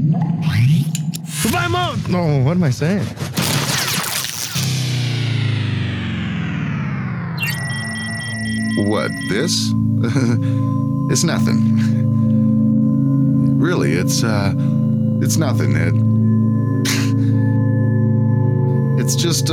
Goodbye, Mom! No, what am I saying? What, this? It's nothing. Really, it's nothing, Ed. It's just,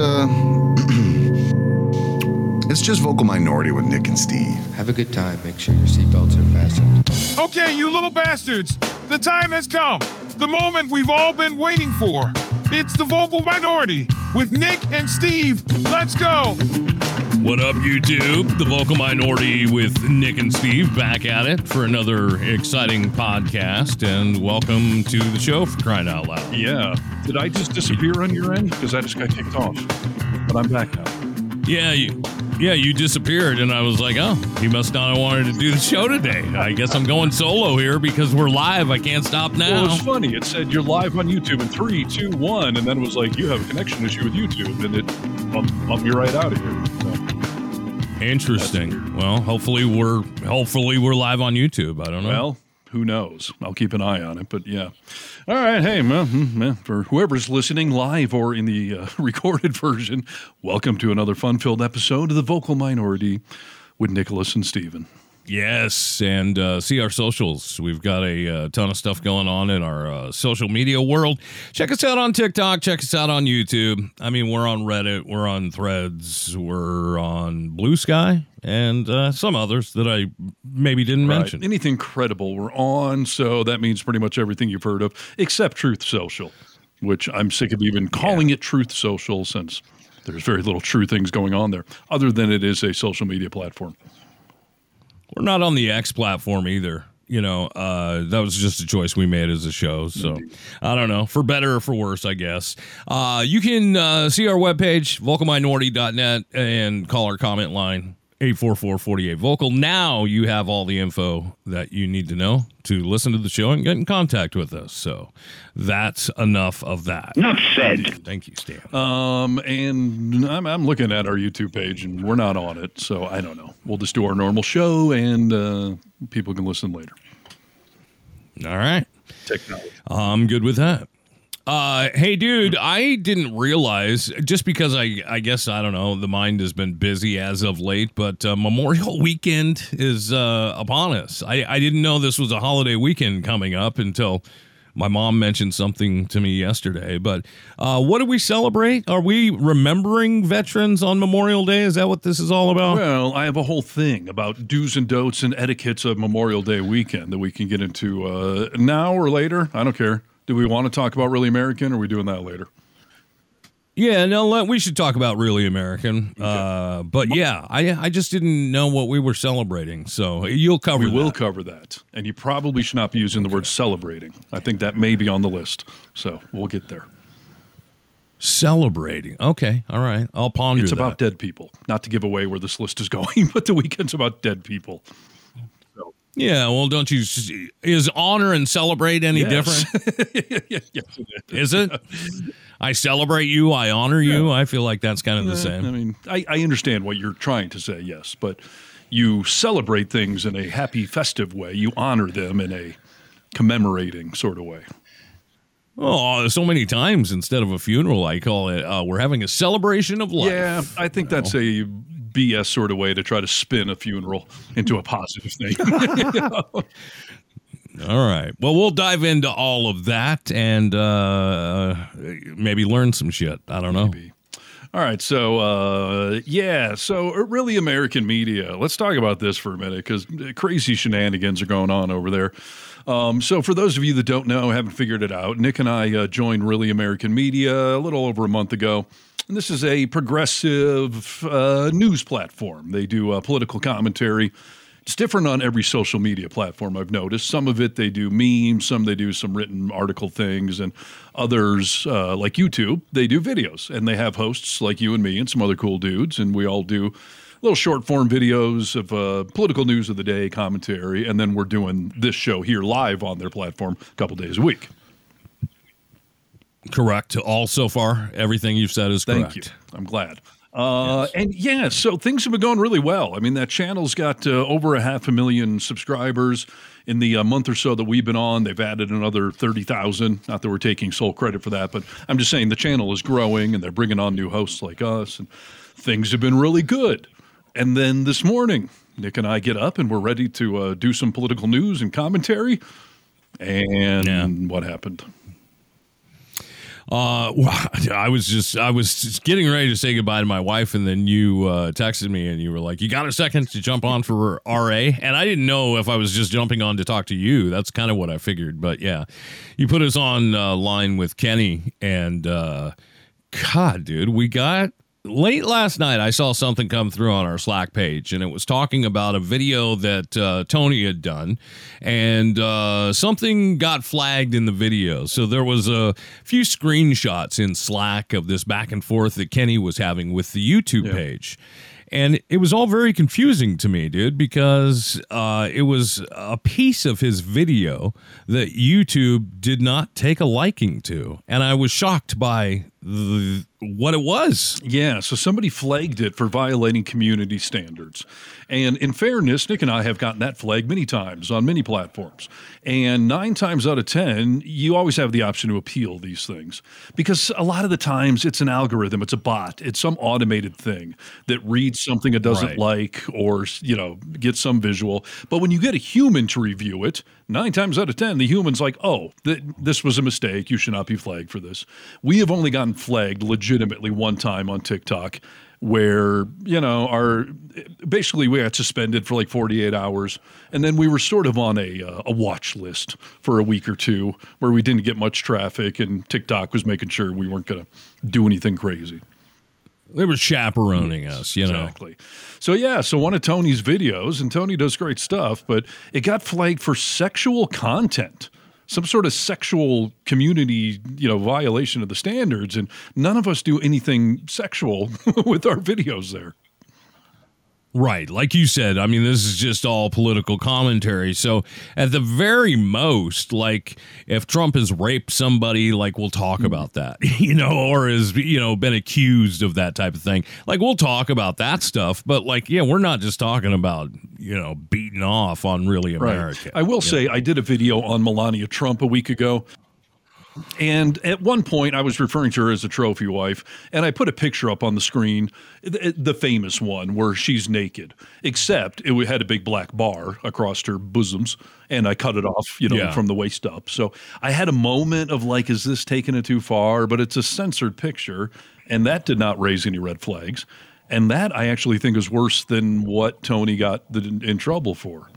it's just Vocal Minority with Nick and Steve. Have a good time. Make sure your seatbelts are fastened. Okay, you little bastards. The time has come. The moment we've all been waiting for. It's the Vocal Minority with Nick and Steve. Let's go. What up, YouTube? The Vocal Minority with Nick and Steve back at it for another exciting podcast, and welcome to the show, for crying out loud. Yeah. Did I just disappear on your end? Because I just got kicked off. But I'm back now. Yeah, you disappeared, and I was like, oh, he must not have wanted to do the show today. I guess I'm going solo here because we're live. I can't stop now. Well, it's funny. It said you're live on YouTube in 3, 2, 1, and then it was like, you have a connection issue with YouTube, and it bumped me right out of here. So. Interesting. Well, hopefully we're live on YouTube. I don't know. Well, who knows? I'll keep an eye on it, but yeah. All right, hey, for whoever's listening live or in the recorded version, welcome to another fun-filled episode of The Vocal Minority with Nicholas and Steven. Yes, and see our socials. We've got a ton of stuff going on in our social media world. Check us out on TikTok. Check us out on YouTube. I mean, we're on Reddit. We're on Threads. We're on Blue Sky and some others that I maybe didn't mention. Anything credible we're on, so that means pretty much everything you've heard of, except Truth Social, which I'm sick of even calling it Truth Social since there's very little true things going on there, other than it is a social media platform. We're not on the X platform either. You know, that was just a choice we made as a show. So I don't know, for better or for worse, I guess. You can see our webpage, vocalminority.net, and call our comment line, 844-48-VOCAL. Now you have all the info that you need to know to listen to the show and get in contact with us. So that's enough of that. Enough said. Thank you, Stan. And I'm looking at our YouTube page, and we're not on it, so I don't know. We'll just do our normal show, and people can listen later. All right. Technology. I'm good with that. Hey, dude, I didn't realize, just because I guess, I don't know, the mind has been busy as of late, but Memorial Weekend is upon us. I didn't know this was a holiday weekend coming up until my mom mentioned something to me yesterday. But what do we celebrate? Are we remembering veterans on Memorial Day? Is that what this is all about? Well, I have a whole thing about do's and don'ts and etiquettes of Memorial Day weekend that we can get into now or later. I don't care. Do we want to talk about Really American, or are we doing that later? Yeah, no, we should talk about Really American. Okay. But yeah, I just didn't know what we were celebrating. So you'll cover that. We will cover that. And you probably should not be using the word celebrating. I think that may be on the list. So we'll get there. Celebrating. Okay. All right. I'll ponder It's that. about dead people. Not to give away where this list is going, but the weekend's about dead people. So. Yeah, well, don't you... Is honor and celebrate any different? Yes, Is it? I celebrate you, I honor you. I feel like that's kind of the same. I mean, I understand what you're trying to say, yes, but you celebrate things in a happy, festive way. You honor them in a commemorating sort of way. Oh, so many times instead of a funeral, I call it, we're having a celebration of life. Yeah, I think that's a BS sort of way to try to spin a funeral into a positive thing. All right. Well, we'll dive into all of that and maybe learn some shit. I don't know. Maybe. All right. So, so Really American Media. Let's talk about this for a minute because crazy shenanigans are going on over there. So for those of you that don't know, haven't figured it out, Nick and I joined Really American Media a little over a month ago. And this is a progressive news platform. They do political commentary. It's different on every social media platform, I've noticed. Some of it, they do memes. Some they do some written article things. And others, like YouTube, they do videos. And they have hosts like you and me and some other cool dudes. And we all do little short form videos of political news of the day, commentary. And then we're doing this show here live on their platform a couple days a week. Correct. All so far, everything you've said is correct. Thank you. I'm glad. And yeah, so things have been going really well. I mean, that channel's got over 500,000 subscribers. In the month or so that we've been on, they've added another 30,000. Not that we're taking sole credit for that, but I'm just saying the channel is growing and they're bringing on new hosts like us, and things have been really good. And then this morning, Nick and I get up and we're ready to do some political news and commentary. And what happened? I was just getting ready to say goodbye to my wife, and then you texted me and you were like, "You got a second to jump on for RA?" And I didn't know if I was just jumping on to talk to you. That's kind of what I figured. But yeah, you put us on line with Kenny, and God, dude, we got. Late last night, I saw something come through on our Slack page, and it was talking about a video that Tony had done, and something got flagged in the video. So there was a few screenshots in Slack of this back and forth that Kenny was having with the YouTube page. And it was all very confusing to me, dude, because it was a piece of his video that YouTube did not take a liking to. And I was shocked by what it was. Yeah, so somebody flagged it for violating community standards. And in fairness, Nick and I have gotten that flag many times on many platforms. And 9 times out of 10, you always have the option to appeal these things. Because a lot of the times it's an algorithm, it's a bot, it's some automated thing that reads something it doesn't like, or, you know, gets some visual. But when you get a human to review it, 9 times out of 10, the human's like, oh, this was a mistake. You should not be flagged for this. We have only gotten flagged legitimately one time on TikTok where, you know, basically we got suspended for like 48 hours. And then we were sort of on a watch list for a week or two where we didn't get much traffic, and TikTok was making sure we weren't going to do anything crazy. They were chaperoning us, you know. Exactly. So one of Tony's videos, and Tony does great stuff, but it got flagged for sexual content, some sort of sexual community, you know, violation of the standards, and none of us do anything sexual with our videos there. Right. Like you said, I mean, this is just all political commentary. So at the very most, like if Trump has raped somebody, like we'll talk about that, you know, or has, you know, been accused of that type of thing. Like we'll talk about that stuff. But like, yeah, we're not just talking about, you know, beating off on Really America. Right. I will say I did a video on Melania Trump a week ago. And at one point, I was referring to her as a trophy wife, and I put a picture up on the screen, the famous one where she's naked, except it had a big black bar across her bosoms, and I cut it off, you know, from the waist up. So I had a moment of like, is this taking it too far? But it's a censored picture, and that did not raise any red flags. And that I actually think is worse than what Tony got in trouble for.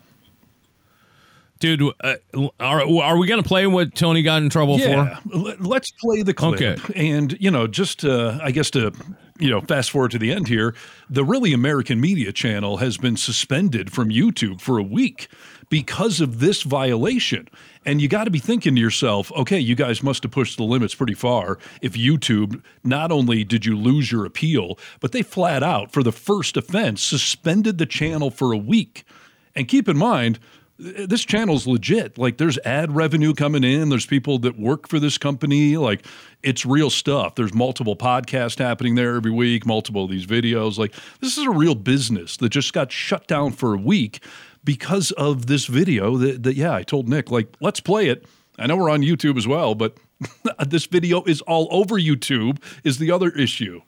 Dude, are we going to play what Tony got in trouble for? Let's play the clip. Okay. And, you know, just I guess to, you know, fast forward to the end here, the Really American Media channel has been suspended from YouTube for a week because of this violation. And you got to be thinking to yourself, okay, you guys must have pushed the limits pretty far if YouTube, not only did you lose your appeal, but they flat out, for the first offense, suspended the channel for a week. And keep in mind, this channel's legit. Like, there's ad revenue coming in. There's people that work for this company. Like, it's real stuff. There's multiple podcasts happening there every week, multiple of these videos. Like, this is a real business that just got shut down for a week because of this video that I told Nick, like, let's play it. I know we're on YouTube as well, but this video is all over YouTube is the other issue.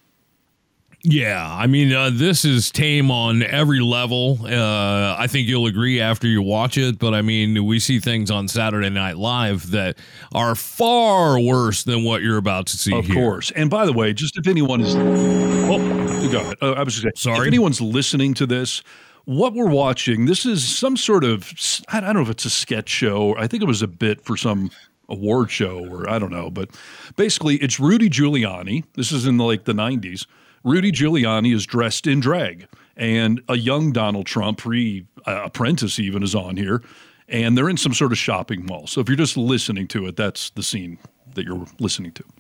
Yeah, I mean, this is tame on every level. I think you'll agree after you watch it, but I mean, we see things on Saturday Night Live that are far worse than what you're about to see here. Of course. And by the way, just if anyone is... Oh, go ahead. I was just saying, sorry. If anyone's listening to this, what we're watching, this is some sort of, I don't know if it's a sketch show. I think it was a bit for some award show, or I don't know, but basically it's Rudy Giuliani. This is in the 90s. Rudy Giuliani is dressed in drag, and a young Donald Trump, pre-apprentice even, is on here, and they're in some sort of shopping mall. So if you're just listening to it, that's the scene that you're listening to.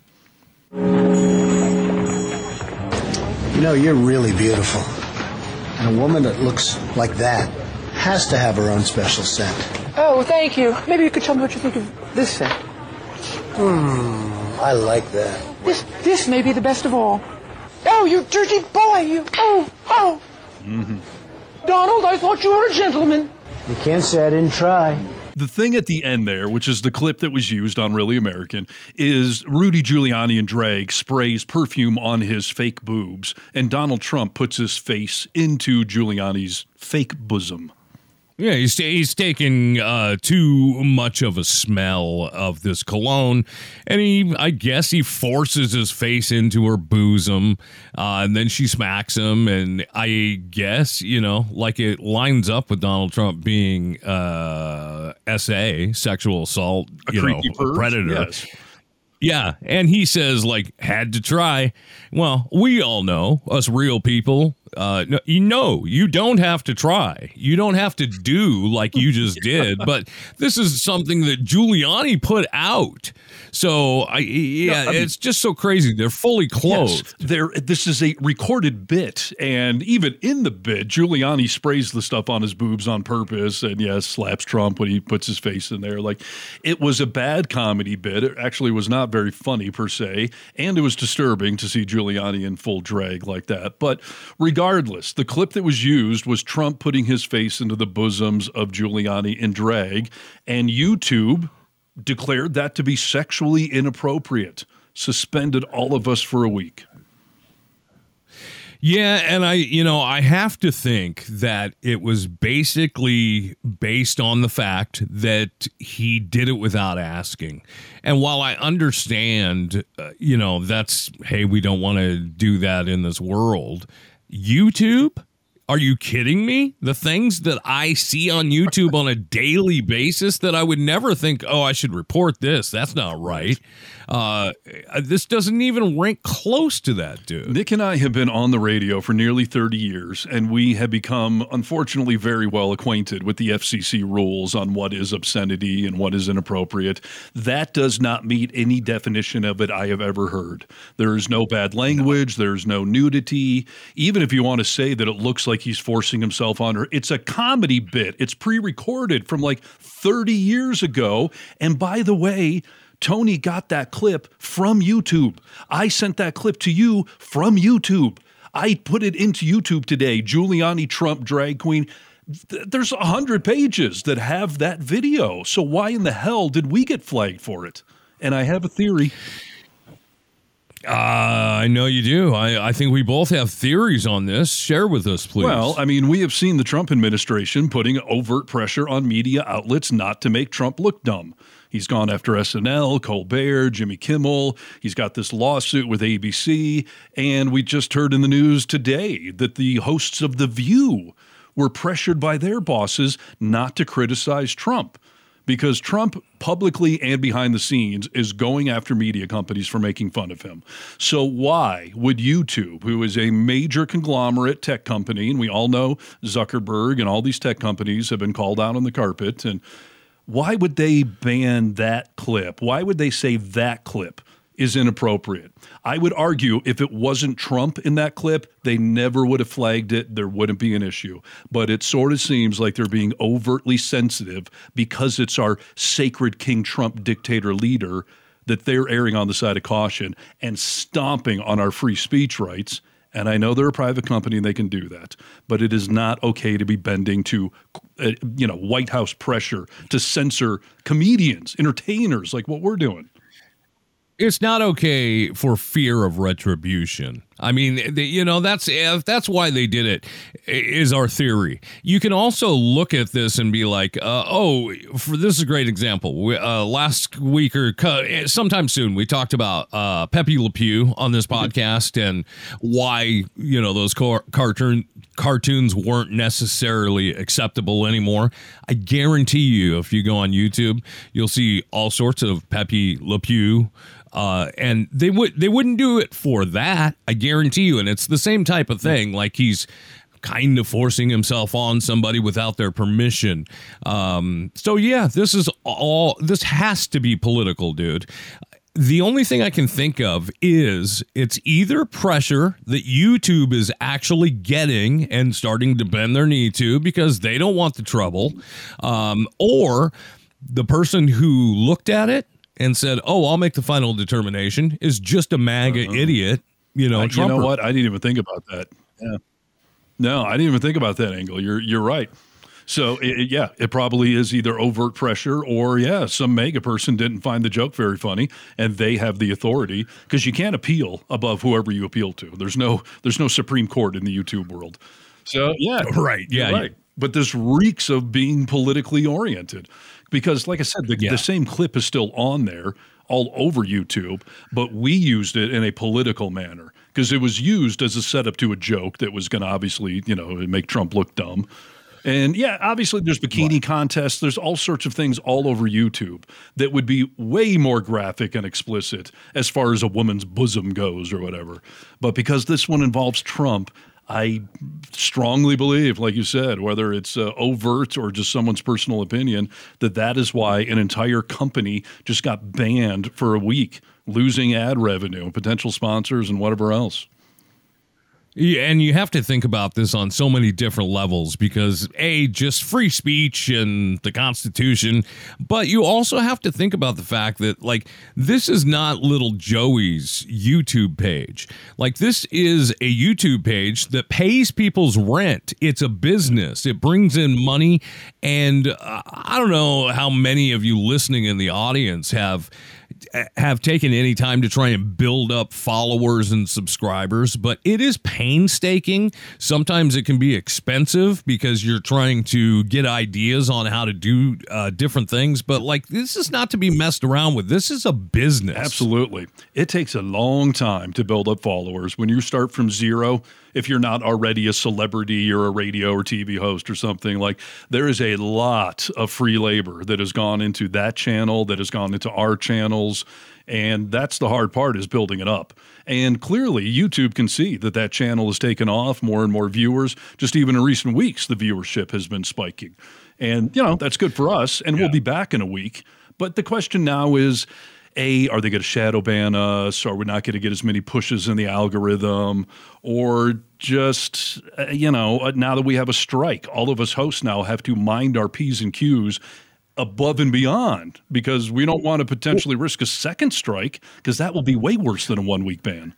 You know, you're really beautiful. And a woman that looks like that has to have her own special scent. Oh, thank you. Maybe you could tell me what you think of this scent. I like that. This may be the best of all. Oh, you dirty boy, you. Oh. Donald, I thought you were a gentleman. You can't say I didn't try. The thing at the end there, which is the clip that was used on Really American, is Rudy Giuliani in drag sprays perfume on his fake boobs, and Donald Trump puts his face into Giuliani's fake bosom. Yeah, he's taking too much of a smell of this cologne, and I guess he forces his face into her bosom, and then she smacks him, and I guess, like it lines up with Donald Trump being SA, sexual assault, predator. Yes. Yeah, and he says, had to try. Well, we all know, us real people, you don't have to try. You don't have to do like you just did, but this is something that Giuliani put out. So, it's just so crazy. They're fully clothed. Yes, this is a recorded bit, and even in the bit, Giuliani sprays the stuff on his boobs on purpose, and slaps Trump when he puts his face in there. It was a bad comedy bit. It actually was not very funny per se, and it was disturbing to see Giuliani in full drag like that. But regardless, the clip that was used was Trump putting his face into the bosoms of Giuliani in drag, and YouTube declared that to be sexually inappropriate, suspended all of us for a week. Yeah, and I have to think that it was basically based on the fact that he did it without asking. And while I understand, that's, hey, we don't want to do that in this world, YouTube? Are you kidding me? The things that I see on YouTube on a daily basis that I would never think, I should report this. That's not right. This doesn't even rank close to that, dude. Nick and I have been on the radio for nearly 30 years, and we have become, unfortunately, very well acquainted with the FCC rules on what is obscenity and what is inappropriate. That does not meet any definition of it I have ever heard. There is no bad language. There's no nudity. Even if you want to say that it looks like he's forcing himself on her, it's a comedy bit. It's pre-recorded from 30 years ago. And by the way, Tony got that clip from YouTube. I sent that clip to you from YouTube. I put it into YouTube today. Giuliani Trump drag queen. There's 100 pages that have that video. So why in the hell did we get flagged for it? And I have a theory. I know you do. I think we both have theories on this. Share with us, please. Well, we have seen the Trump administration putting overt pressure on media outlets not to make Trump look dumb. He's gone after SNL, Colbert, Jimmy Kimmel. He's got this lawsuit with ABC. And we just heard in the news today that the hosts of The View were pressured by their bosses not to criticize Trump, because Trump publicly and behind the scenes is going after media companies for making fun of him. So why would YouTube, who is a major conglomerate tech company, and we all know Zuckerberg and all these tech companies have been called out on the carpet, and why would they ban that clip? Why would they say that clip is inappropriate? I would argue if it wasn't Trump in that clip, they never would have flagged it. There wouldn't be an issue. But it sort of seems like they're being overtly sensitive because it's our sacred King Trump dictator leader that they're erring on the side of caution and stomping on our free speech rights. And I know they're a private company and they can do that, but it is not okay to be bending to, White House pressure to censor comedians, entertainers like what we're doing. It's not okay for fear of retribution. That's why they did it, is our theory. You can also look at this and be like, this is a great example. Last week or sometime soon, we talked about Pepe Le Pew on this podcast and why, those cartoons weren't necessarily acceptable anymore. I guarantee you, if you go on YouTube, you'll see all sorts of Pepe Le Pew. And they wouldn't do it for that, I guarantee you. And it's the same type of thing, like he's kind of forcing himself on somebody without their permission. This has to be political, dude. The only thing I can think of is it's either pressure that YouTube is actually getting and starting to bend their knee to because they don't want the trouble, or the person who looked at it and said, I'll make the final determination, is just a MAGA idiot you know, You know Trumper. what? I didn't even think about that. Yeah. No, I didn't even think about that angle. You're right. So it probably is either overt pressure or some mega person didn't find the joke very funny and they have the authority, because you can't appeal above whoever you appeal to. There's no Supreme Court in the YouTube world. So Right. Yeah. right. But this reeks of being politically oriented, because like I said, the same clip is still on there all over YouTube, but we used it in a political manner because it was used as a setup to a joke that was going to obviously, make Trump look dumb. And obviously there's bikini contests. There's all sorts of things all over YouTube that would be way more graphic and explicit as far as a woman's bosom goes or whatever. But because this one involves Trump, I strongly believe, like you said, whether it's overt or just someone's personal opinion, that is why an entire company just got banned for a week, losing ad revenue, potential sponsors, and whatever else. Yeah, and you have to think about this on so many different levels because, just free speech and the Constitution, but you also have to think about the fact that, like, this is not little Joey's YouTube page. Like, this is a YouTube page that pays people's rent. It's a business. It brings in money, and I don't know how many of you listening in the audience have taken any time to try and build up followers and subscribers, but it is painstaking. Sometimes it can be expensive because you're trying to get ideas on how to do different things, but like, this is not to be messed around with. This is a business. Absolutely. It takes a long time to build up followers. When you start from zero, if you're not already a celebrity or a radio or TV host or something, like, there is a lot of free labor that has gone into that channel, that has gone into our channels. And that's the hard part, is building it up. And clearly YouTube can see that channel has taken off, more and more viewers. Just even in recent weeks, the viewership has been spiking. And, that's good for us. And we'll be back in a week. But the question now is, are they going to shadow ban us? Are we not going to get as many pushes in the algorithm? Or just, now that we have a strike, all of us hosts now have to mind our P's and Q's above and beyond, because we don't want to potentially risk a second strike, because that will be way worse than a 1 week ban.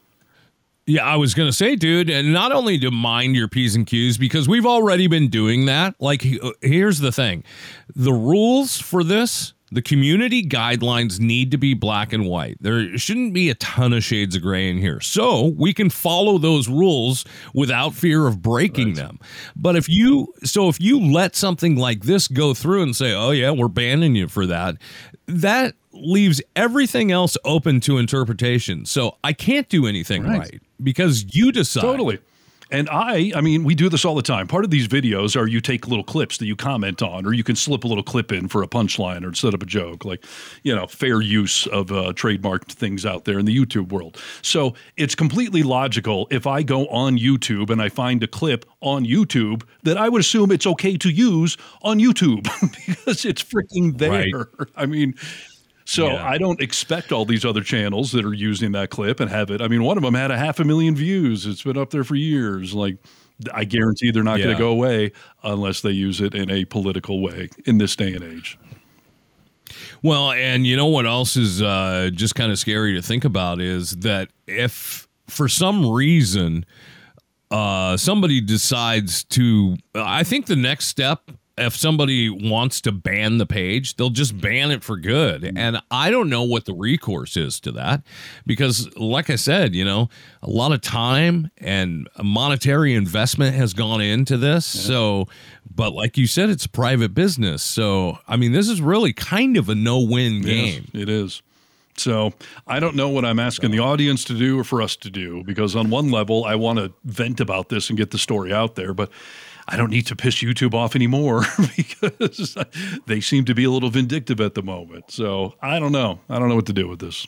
Yeah, I was going to say, dude, and not only to mind your P's and Q's, because we've already been doing that. Like, here's the thing. The rules for this, the community guidelines need to be black and white. There shouldn't be a ton of shades of gray in here. So we can follow those rules without fear of breaking them. But if you let something like this go through and say, oh yeah, we're banning you for that leaves everything else open to interpretation. So I can't do anything right because you decide. Totally. And I mean, we do this all the time. Part of these videos are you take little clips that you comment on, or you can slip a little clip in for a punchline or set up a joke, like, fair use of trademarked things out there in the YouTube world. So it's completely logical if I go on YouTube and I find a clip on YouTube that I would assume it's okay to use on YouTube because it's freaking there. Right. I mean, I don't expect all these other channels that are using that clip and have it. I mean, one of them had 500,000 views. It's been up there for years. Like, I guarantee they're not going to go away unless they use it in a political way in this day and age. Well, and you know what else is just kind of scary to think about is that if for some reason somebody decides to, I think the next step, if somebody wants to ban the page, they'll just ban it for good. And I don't know what the recourse is to that because, like I said, a lot of time and monetary investment has gone into this. Yeah. So, but like you said, it's a private business. So, I mean, this is really kind of a no-win game. Yes, it is. So I don't know what I'm asking the audience to do or for us to do, because on one level, I want to vent about this and get the story out there, but I don't need to piss YouTube off anymore because they seem to be a little vindictive at the moment. So I don't know. I don't know what to do with this.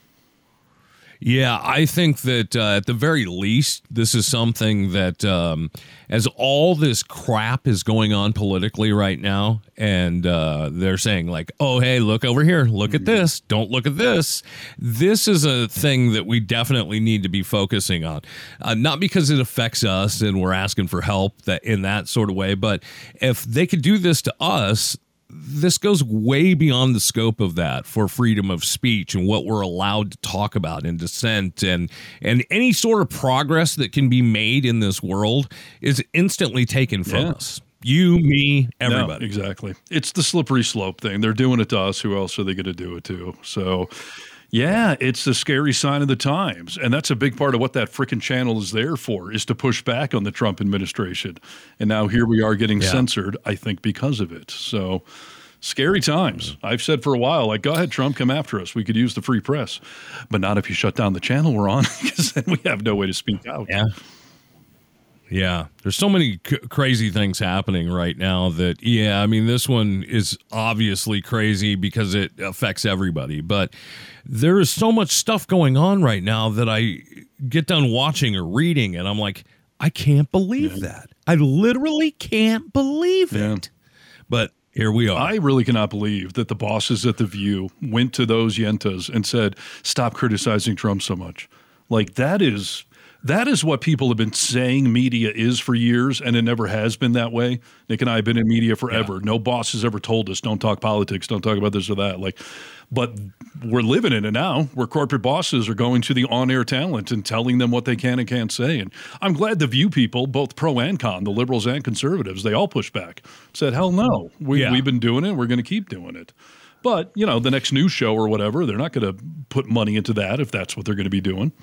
Yeah, I think that at the very least, this is something that as all this crap is going on politically right now, and they're saying like, oh, hey, look over here. Look at this. Don't look at this. This is a thing that we definitely need to be focusing on. Not because it affects us and we're asking for help in that sort of way, but if they could do this to us, this goes way beyond the scope of that for freedom of speech and what we're allowed to talk about in dissent, and any sort of progress that can be made in this world is instantly taken from us. You, me, everybody. No, exactly. It's the slippery slope thing. They're doing it to us. Who else are they going to do it to? So, yeah, it's a scary sign of the times. And that's a big part of what that frickin' channel is there for, is to push back on the Trump administration. And now here we are getting censored, I think, because of it. So, scary times. I've said for a while, like, go ahead, Trump, come after us. We could use the free press. But not if you shut down the channel we're on, because then we have no way to speak out. Yeah. Yeah, there's so many crazy things happening right now that, I mean, this one is obviously crazy because it affects everybody. But there is so much stuff going on right now that I get done watching or reading, and I'm like, I can't believe that. I literally can't believe it. But here we are. I really cannot believe that the bosses at The View went to those yentas and said, stop criticizing Trump so much. Like, that is what people have been saying media is for years, and it never has been that way. Nick and I have been in media forever. No boss has ever told us, don't talk politics, don't talk about this or that. But we're living in it now, where corporate bosses are going to the on-air talent and telling them what they can and can't say. And I'm glad the View people, both pro and con, the liberals and conservatives, they all pushed back, said, hell no, we've been doing it, we're going to keep doing it. But, the next news show or whatever, they're not going to put money into that if that's what they're going to be doing.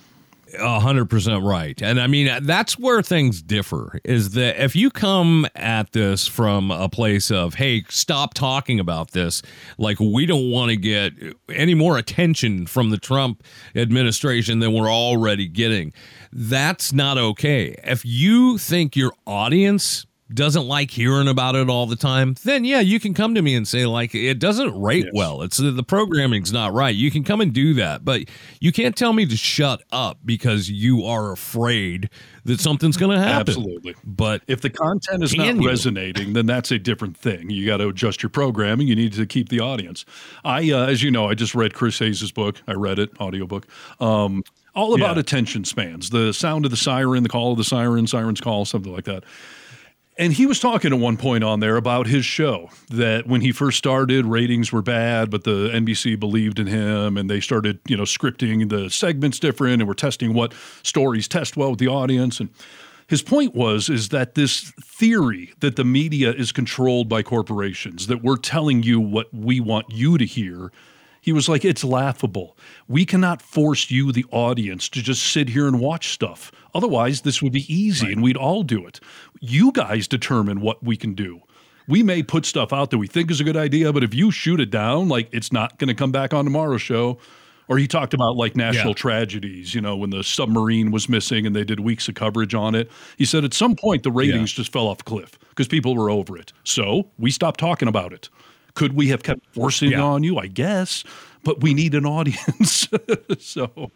100% right. And I mean, that's where things differ, is that if you come at this from a place of, hey, stop talking about this, like, we don't want to get any more attention from the Trump administration than we're already getting, that's not okay. If you think your audience doesn't like hearing about it all the time, then you can come to me and say, like, it doesn't rate well. It's the programming's not right. You can come and do that, but you can't tell me to shut up because you are afraid that something's going to happen. Absolutely. But if the content is not resonating, then that's a different thing. You got to adjust your programming. You need to keep the audience. As you know, I just read Chris Hayes' book. I read it, audiobook. All about attention spans, the sound of the siren, the call of the siren, siren's call, something like that. And he was talking at one point on there about his show, that when he first started, ratings were bad, but the NBC believed in him, and they started, scripting the segments different, and were testing what stories test well with the audience. And his point is that this theory that the media is controlled by corporations, that we're telling you what we want you to hear, he was like, it's laughable. We cannot force you, the audience, to just sit here and watch stuff. Otherwise, this would be easy and we'd all do it. You guys determine what we can do. We may put stuff out that we think is a good idea, but if you shoot it down, like, it's not going to come back on tomorrow's show. Or he talked about, like, national tragedies, when the submarine was missing and they did weeks of coverage on it. He said at some point the ratings just fell off a cliff because people were over it. So we stopped talking about it. Could we have kept forcing it on you? I guess, but we need an audience. So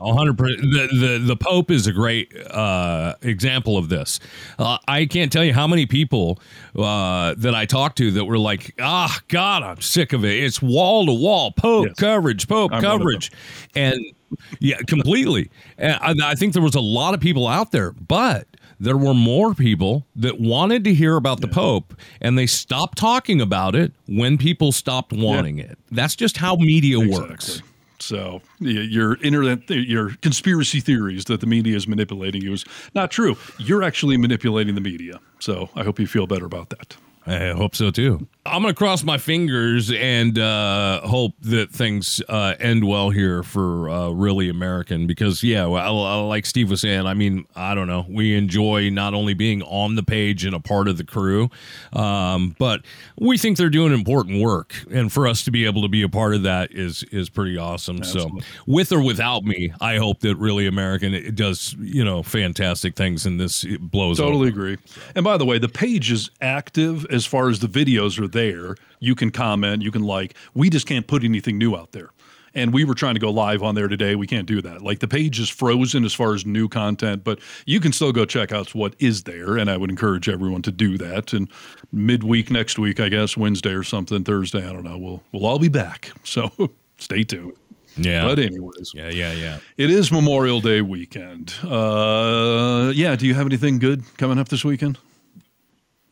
100%. The Pope is a great example of this. I can't tell you how many people that I talked to that were like, God, I'm sick of it. It's wall to wall Pope coverage, Pope coverage. And completely. And I think there was a lot of people out there, but there were more people that wanted to hear about the Pope, and they stopped talking about it when people stopped wanting it. That's just how media works. So your conspiracy theories that the media is manipulating you is not true. You're actually manipulating the media. So I hope you feel better about that. I hope so, too. I'm going to cross my fingers and hope that things end well here for Really American because, like Steve was saying, I mean, I don't know. We enjoy not only being on the page and a part of the crew, but we think they're doing important work. And for us to be able to be a part of that is pretty awesome. Absolutely. So with or without me, I hope that Really American it does, fantastic things and this blows Totally over. Agree. And by the way, the page is active as far as the videos are there. You can comment, you can like. We just can't put anything new out there. And we were trying to go live on there today. We can't do that. Like the page is frozen as far as new content, but you can still go check out what is there. And I would encourage everyone to do that. And midweek next week, I guess, Wednesday or something, Thursday, I don't know. We'll all be back. So stay tuned. Yeah. But anyways. Yeah. It is Memorial Day weekend. Do you have anything good coming up this weekend?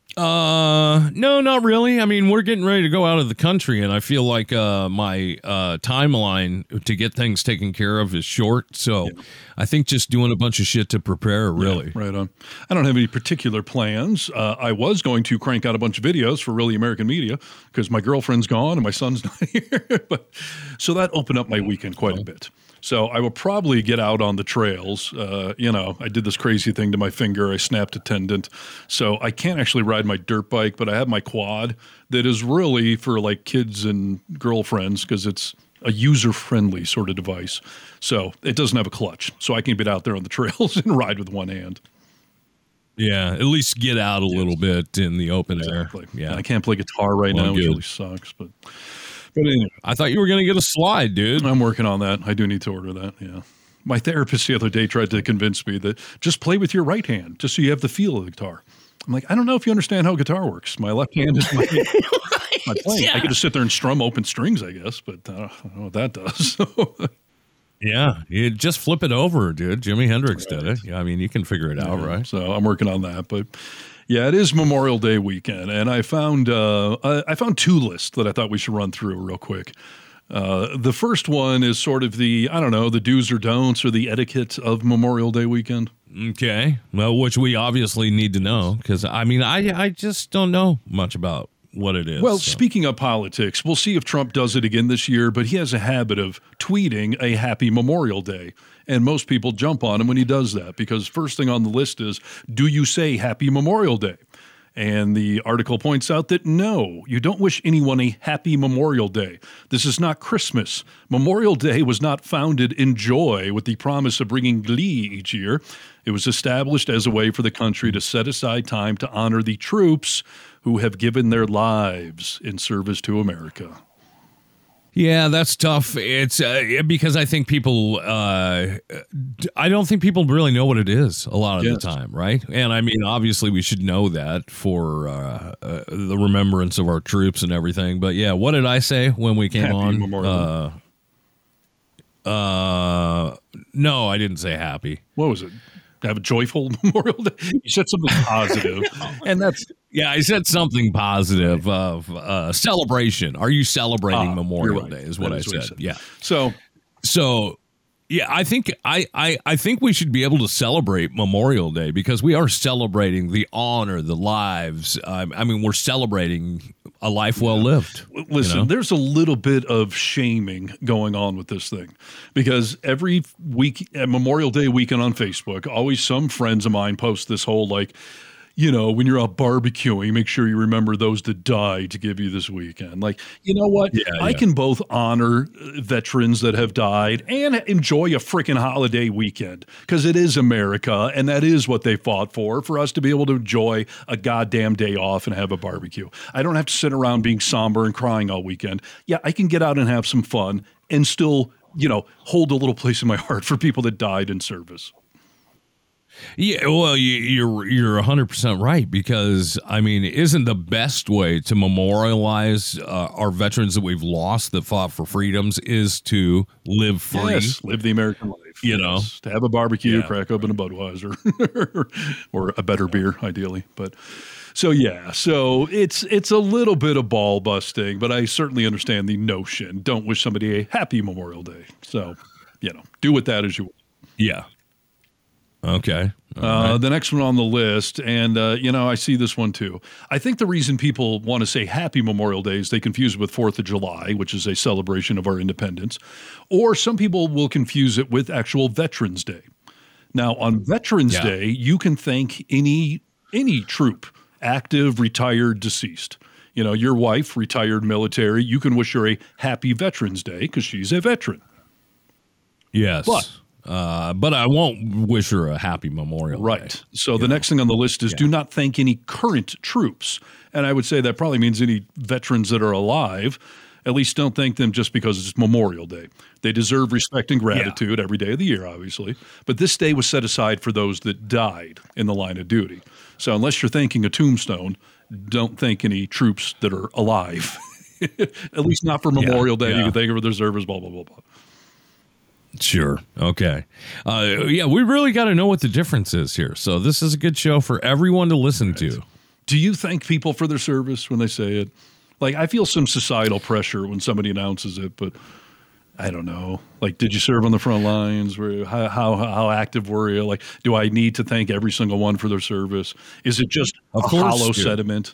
No, not really. I mean, we're getting ready to go out of the country, and I feel like my timeline to get things taken care of is short. So I think just doing a bunch of shit to prepare, really. Yeah, right on. I don't have any particular plans. I was going to crank out a bunch of videos for Really American Media because my girlfriend's gone and my son's not here. So that opened up my weekend quite a bit. So I will probably get out on the trails. I did this crazy thing to my finger. I snapped a tendon. So I can't actually ride my dirt bike, but I have my quad that is really for like kids and girlfriends because it's a user-friendly sort of device. So it doesn't have a clutch. So I can get out there on the trails and ride with one hand. Yeah, at least get out a little bit in the open air. Yeah, and I can't play guitar right now, which really sucks, but anyway. I thought you were going to get a slide, dude. I'm working on that. I do need to order that, yeah. My therapist the other day tried to convince me that just play with your right hand, just so you have the feel of the guitar. I'm like, I don't know if you understand how guitar works. My left hand is my playing. Yeah. I could just sit there and strum open strings, I guess, but I don't know what that does. Yeah, you just flip it over, dude. Jimi Hendrix did it. Yeah, I mean, you can figure it out, right? So I'm working on that, but yeah, it is Memorial Day weekend, and I found two lists that I thought we should run through real quick. The first one is sort of the do's or don'ts or the etiquette of Memorial Day weekend. Okay, well, which we obviously need to know because I mean, I just don't know much about what it is. Well, speaking of politics, we'll see if Trump does it again this year, but he has a habit of tweeting a happy Memorial Day. And most people jump on him when he does that because first thing on the list is, do you say happy Memorial Day? And the article points out that no, you don't wish anyone a happy Memorial Day. This is not Christmas. Memorial Day was not founded in joy with the promise of bringing glee each year. It was established as a way for the country to set aside time to honor the troops who have given their lives in service to America. Yeah, that's tough. It's because I think people, I don't think people really know what it is a lot of the time, right? And I mean, obviously we should know that for the remembrance of our troops and everything. But yeah, what did I say when we came on? No, I didn't say happy. What was it? Have a joyful Memorial Day? You said something positive. And that's... Yeah, I said something positive of celebration. Are you celebrating Memorial Day is what I said. Yeah. So yeah, I think I think we should be able to celebrate Memorial Day because we are celebrating the honor, the lives. I mean, we're celebrating a life well lived. Listen, there's a little bit of shaming going on with this thing because every week at Memorial Day weekend on Facebook, always some friends of mine post this whole like, when you're out barbecuing, make sure you remember those that died to give you this weekend. Like, you know what? I can both honor veterans that have died and enjoy a freaking holiday weekend because it is America and that is what they fought for us to be able to enjoy a goddamn day off and have a barbecue. I don't have to sit around being somber and crying all weekend. Yeah, I can get out and have some fun and still, hold a little place in my heart for people that died in service. Yeah, well, you're 100% right because I mean, isn't the best way to memorialize our veterans that we've lost that fought for freedoms is to live free, live the American life, to have a barbecue, crack open a Budweiser or a better beer, ideally. But so it's a little bit of ball busting, but I certainly understand the notion. Don't wish somebody a happy Memorial Day. So do with that as you will. Yeah. Okay. The next one on the list, and, I see this one too. I think the reason people want to say Happy Memorial Day is they confuse it with 4th of July, which is a celebration of our independence, or some people will confuse it with actual Veterans Day. Now, on Veterans Day, you can thank any troop, active, retired, deceased. Your wife, retired military, you can wish her a Happy Veterans Day because she's a veteran. Yes. But I won't wish her a happy Memorial Day. Right. So the next thing on the list is do not thank any current troops. And I would say that probably means any veterans that are alive. At least don't thank them just because it's Memorial Day. They deserve respect and gratitude every day of the year, obviously. But this day was set aside for those that died in the line of duty. So unless you're thanking a tombstone, don't thank any troops that are alive. At least not for Memorial Day. You can thank them for their service, blah, blah, blah, blah. Sure. Okay. We really got to know what the difference is here. So this is a good show for everyone to listen to Do you thank people for their service when they say it? Like, I feel some societal pressure when somebody announces it, but I don't know. Like, did you serve on the front lines? How active were you? Like, do I need to thank every single one for their service? Is it just a hollow sentiment?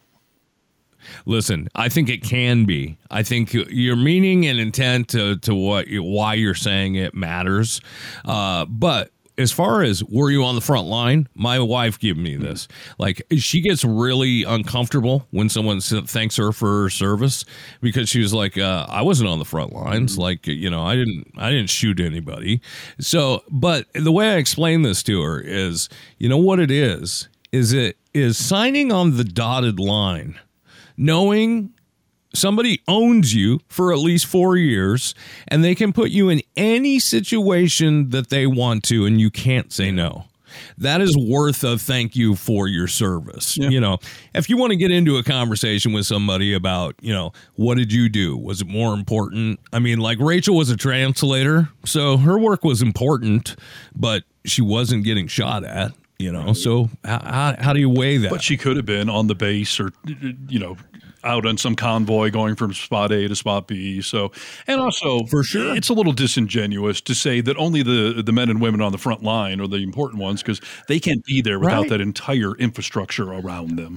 Listen, I think it can be. I think your meaning and intent to why you're saying it matters. But as far as were you on the front line, my wife gave me this. Like, she gets really uncomfortable when someone thanks her for her service, because she was like, I wasn't on the front lines. Like, I didn't shoot anybody. So, but the way I explain this to her is, what it is it is signing on the dotted line, knowing somebody owns you for at least 4 years, and they can put you in any situation that they want to, and you can't say no. That is worth a thank you for your service. Yeah. If you want to get into a conversation with somebody about, what did you do? Was it more important? I mean, like, Rachel was a translator, so her work was important, but she wasn't getting shot at. So how do you weigh that? But she could have been on the base or, out on some convoy going from spot A to spot B. So, and also, for sure, it's a little disingenuous to say that only the men and women on the front line are the important ones, because they can't be there without that entire infrastructure around them.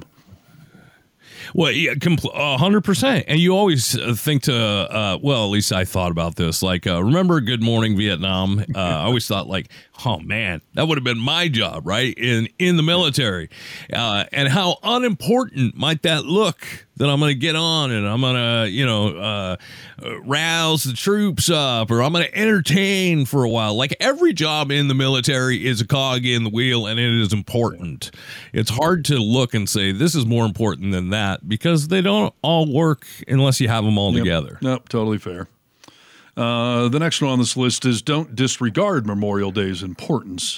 Well, yeah, 100%. And you always think to, at least I thought about this. Like, remember Good Morning Vietnam? I always thought, like, oh man, that would have been my job, right? In the military, and how unimportant might that look? That I'm going to get on and I'm going to, rouse the troops up, or I'm going to entertain for a while. Like, every job in the military is a cog in the wheel, and it is important. It's hard to look and say this is more important than that, because they don't all work unless you have them all together. Nope, totally fair. The next one on this list is don't disregard Memorial Day's importance.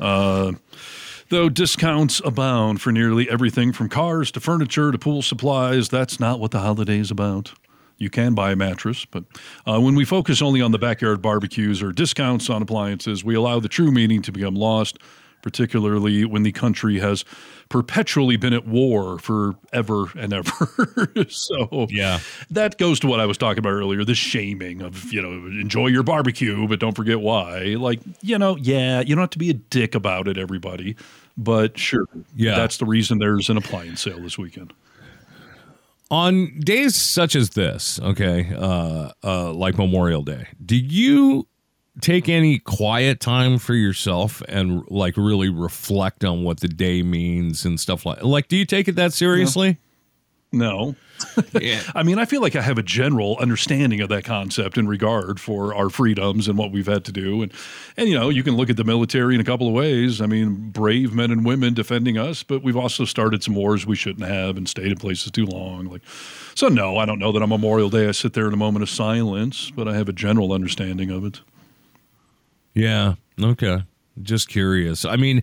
Though discounts abound for nearly everything from cars to furniture to pool supplies, that's not what the holiday is about. You can buy a mattress, but when we focus only on the backyard barbecues or discounts on appliances, we allow the true meaning to become lost, particularly when the country has perpetually been at war forever and ever. So that goes to what I was talking about earlier, the shaming of, enjoy your barbecue, but don't forget why. Like, you don't have to be a dick about it, everybody. But sure, that's the reason there's an appliance sale this weekend. On days such as this, like Memorial Day, do you take any quiet time for yourself and, like, really reflect on what the day means and stuff like, do you take it that seriously? No. Yeah. I mean, I feel like I have a general understanding of that concept in regard for our freedoms and what we've had to do. And you can look at the military in a couple of ways. I mean, brave men and women defending us, but we've also started some wars we shouldn't have and stayed in places too long. So no, I don't know that on Memorial Day I sit there in a moment of silence, but I have a general understanding of it. Yeah. Okay. Just curious. I mean,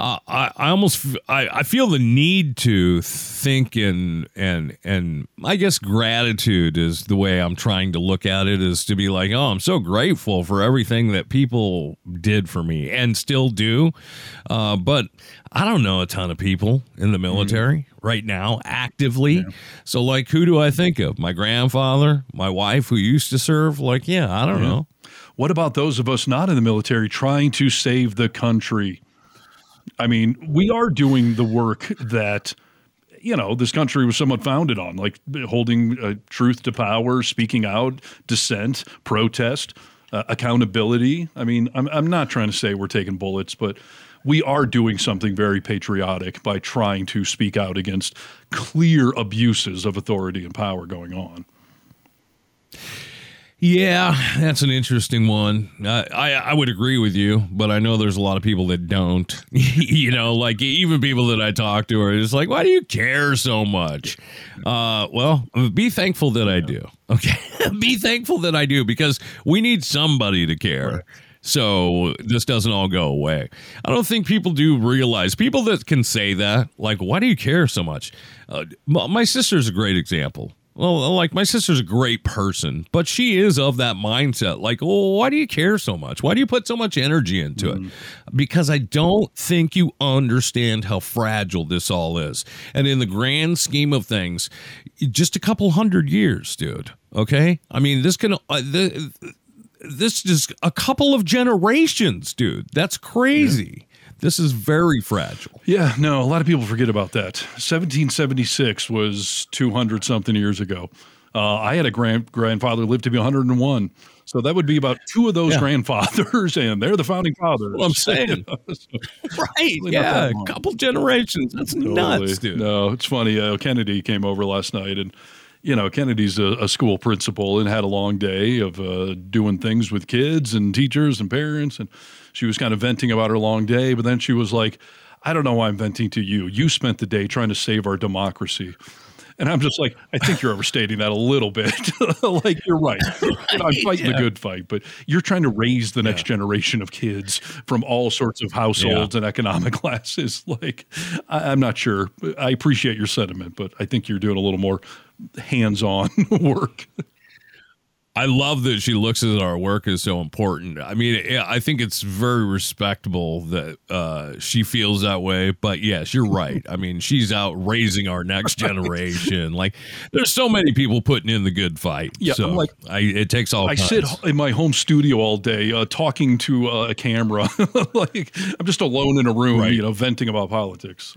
I feel the need to think and I guess gratitude is the way I'm trying to look at it, is to be like, oh, I'm so grateful for everything that people did for me and still do. But I don't know a ton of people in the military right now actively. Yeah. So, like, who do I think of? My grandfather, my wife who used to serve? Like, I don't know. What about those of us not in the military trying to save the country? I mean, we are doing the work that, this country was somewhat founded on, like holding truth to power, speaking out, dissent, protest, accountability. I mean, I'm not trying to say we're taking bullets, but we are doing something very patriotic by trying to speak out against clear abuses of authority and power going on. Yeah, that's an interesting one. I would agree with you, but I know there's a lot of people that don't. Like, even people that I talk to are just like, why do you care so much? Well, be thankful that I do. Okay, be thankful that I do, because we need somebody to care. Right. So this doesn't all go away. I don't think people do realize, people that can say that, like, why do you care so much? My sister's a great example. Well, like my sister's a great person, but she is of that mindset. Like, oh, why do you care so much? Why do you put so much energy into it? Because I don't think you understand how fragile this all is. And in the grand scheme of things, just a couple hundred years, dude. Okay? I mean, this is a couple of generations, dude. That's crazy. Yeah. This is very fragile. Yeah, no, a lot of people forget about that. 1776 was 200-something years ago. I had a grandfather lived to be 101. So that would be about two of those grandfathers, and they're the founding fathers. Well, I'm saying. Right, yeah, a couple generations. That's nuts, dude. No, it's funny. Kennedy came over last night, and Kennedy's a school principal and had a long day of doing things with kids and teachers and parents. And she was kind of venting about her long day. But then she was like, I don't know why I'm venting to you. You spent the day trying to save our democracy. And I'm just like, I think you're overstating that a little bit. Like, you're right. I'm fighting the good fight, but you're trying to raise the next generation of kids from all sorts of households and economic classes. Like, I'm not sure. I appreciate your sentiment, but I think you're doing a little more hands-on work. I love that she looks at our work as so important. I mean, I think it's very respectable that she feels that way. But yes, you're right. I mean, she's out raising our next generation. Like, there's so many people putting in the good fight. Yeah, so like, it takes all. I sit in my home studio all day talking to a camera. Like, I'm just alone in a room, venting about politics.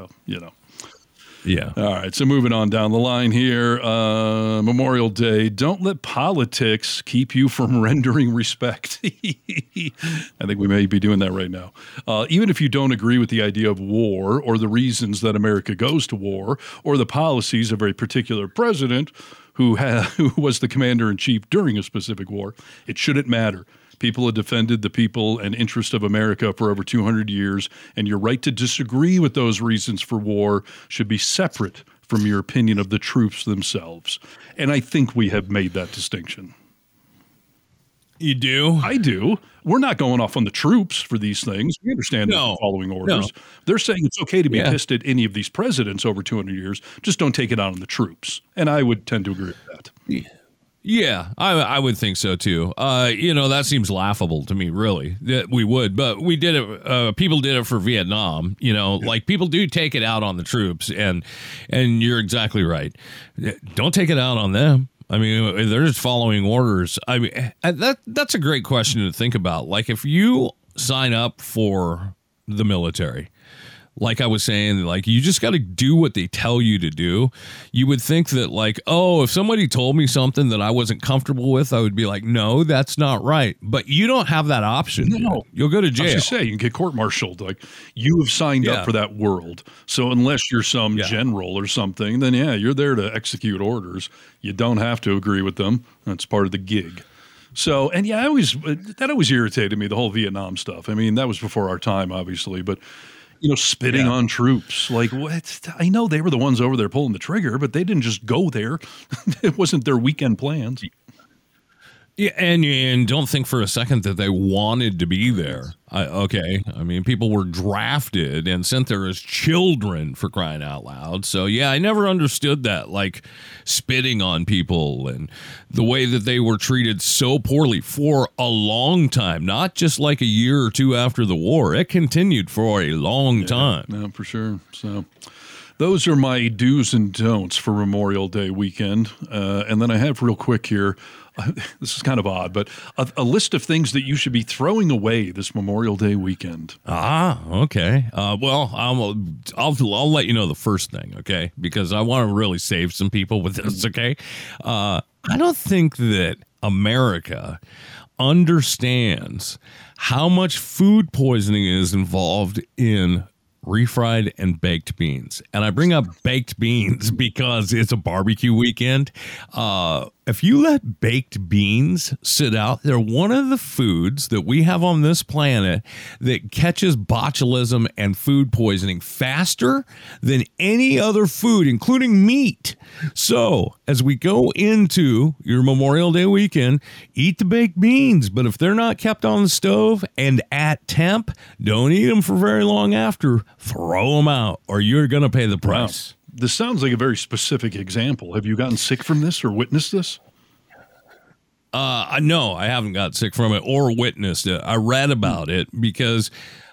Yeah. All right. So moving on down the line here, Memorial Day. Don't let politics keep you from rendering respect. I think we may be doing that right now. Even if you don't agree with the idea of war or the reasons that America goes to war or the policies of a particular president who was the commander-in-chief during a specific war, it shouldn't matter. People have defended the people and interest of America for over 200 years, and your right to disagree with those reasons for war should be separate from your opinion of the troops themselves. And I think we have made that distinction. You do? I do. We're not going off on the troops for these things. We understand the following orders. No. They're saying it's okay to be pissed at any of these presidents over 200 years. Just don't take it out on the troops. And I would tend to agree with that. Yeah, I would think so too. That seems laughable to me, really, that we would, but we did it. People did it for Vietnam. Like, people do take it out on the troops, and you're exactly right. Don't take it out on them. I mean, they're just following orders. I mean, that's a great question to think about. Like, if you sign up for the military, like I was saying, like, you just got to do what they tell you to do. You would think that, like, oh, if somebody told me something that I wasn't comfortable with, I would be like, no, that's not right. But you don't have that option. No. You'll go to jail. I was say, you can get court-martialed. Like, you have signed up for that world. So unless you're some general or something, then, you're there to execute orders. You don't have to agree with them. That's part of the gig. So, and that always irritated me, the whole Vietnam stuff. I mean, that was before our time, obviously, but spitting on troops. Like, what? I know they were the ones over there pulling the trigger, but they didn't just go there. It wasn't their weekend plans. Yeah, and don't think for a second that they wanted to be there. I mean, people were drafted and sent there as children, for crying out loud. So, I never understood that, like, spitting on people and the way that they were treated so poorly for a long time, not just like a year or two after the war. It continued for a long time. Yeah, for sure. So those are my do's and don'ts for Memorial Day weekend. And then I have real quick here, this is kind of odd, but a list of things that you should be throwing away this Memorial Day weekend. Okay. Well, I'll let you know the first thing, okay? Because I want to really save some people with this, okay? I don't think that America understands how much food poisoning is involved in refried and baked beans. And I bring up baked beans because it's a barbecue weekend. If you let baked beans sit out, they're one of the foods that we have on this planet that catches botulism and food poisoning faster than any other food, including meat. So as we go into your Memorial Day weekend, eat the baked beans. But if they're not kept on the stove and at temp, don't eat them for very long after. Throw them out or you're going to pay the price. Wow. This sounds like a very specific example. Have you gotten sick from this or witnessed this? No, I haven't got sick from it or witnessed it. I read about it because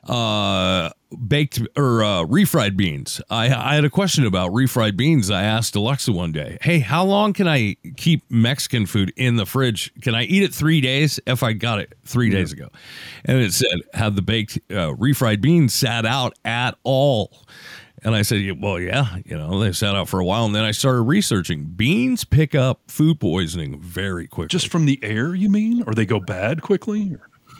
baked or refried beans. I had a question about refried beans. I asked Alexa one day, hey, how long can I keep Mexican food in the fridge? Can I eat it 3 days if I got it 3 days ago? And it said, have the baked refried beans sat out at all? And I said, well, yeah, they sat out for a while. And then I started researching. Beans pick up food poisoning very quickly. Just from the air, you mean? Or they go bad quickly?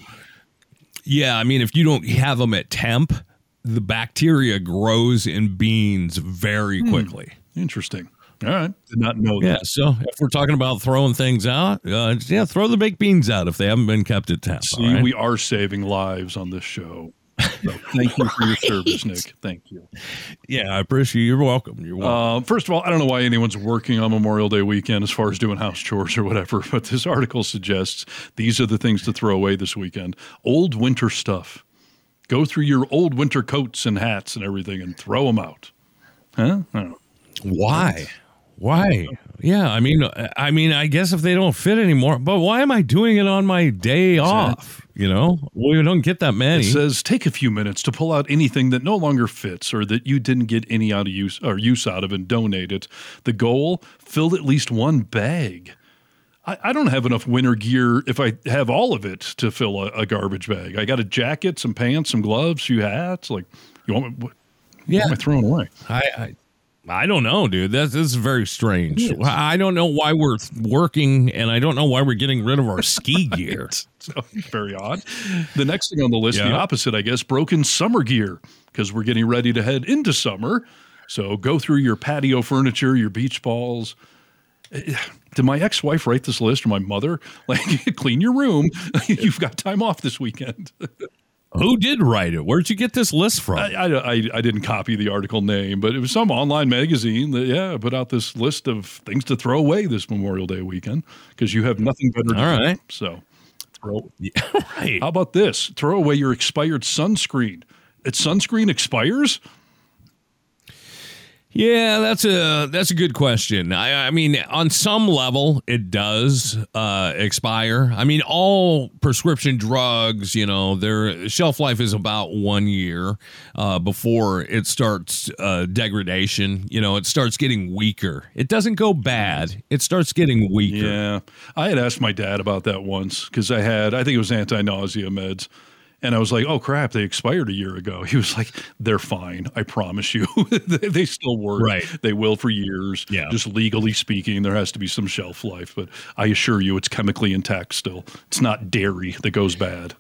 Yeah, I mean, if you don't have them at temp, the bacteria grows in beans very quickly. Interesting. All right. Did not know that. Yeah, so if we're talking about throwing things out, throw the baked beans out if they haven't been kept at temp. See, right? We are saving lives on this show. So thank you for your service, Nick. Thank you. Yeah, I appreciate you. You're welcome. You're welcome. First of all, I don't know why anyone's working on Memorial Day weekend as far as doing house chores or whatever, but this article suggests these are the things to throw away this weekend. Old winter stuff. Go through your old winter coats and hats and everything and throw them out. Huh? Why? Why? Yeah, I mean, I guess if they don't fit anymore, but why am I doing it on my day off? We don't get that many. It says take a few minutes to pull out anything that no longer fits or that you didn't get any out of use out of and donate it. The goal: fill at least one bag. I don't have enough winter gear if I have all of it to fill a garbage bag. I got a jacket, some pants, some gloves, a few hats. Like, you want me? What am I throwing away? I don't know, dude. This is very strange. I don't know why we're working, and I don't know why we're getting rid of our ski gear. So, very odd. The next thing on the list, the opposite, I guess, broken summer gear, because we're getting ready to head into summer. So go through your patio furniture, your beach balls. Did my ex-wife write this list, or my mother? Like, clean your room. You've got time off this weekend. Who did write it? Where'd you get this list from? I didn't copy the article name, but it was some online magazine that, put out this list of things to throw away this Memorial Day weekend because you have nothing better to do. All right. So, right. How about this? Throw away your expired sunscreen. Sunscreen expires? Yeah, that's a good question. I mean, on some level, it does expire. I mean, all prescription drugs, their shelf life is about 1 year before it starts degradation. It starts getting weaker. It doesn't go bad. It starts getting weaker. Yeah. I had asked my dad about that once because I think it was anti-nausea meds. And I was like, oh, crap, they expired a year ago. He was like, they're fine. I promise you. They still work. Right. They will for years. Yeah. Just legally speaking, there has to be some shelf life. But I assure you, it's chemically intact still. It's not dairy that goes bad.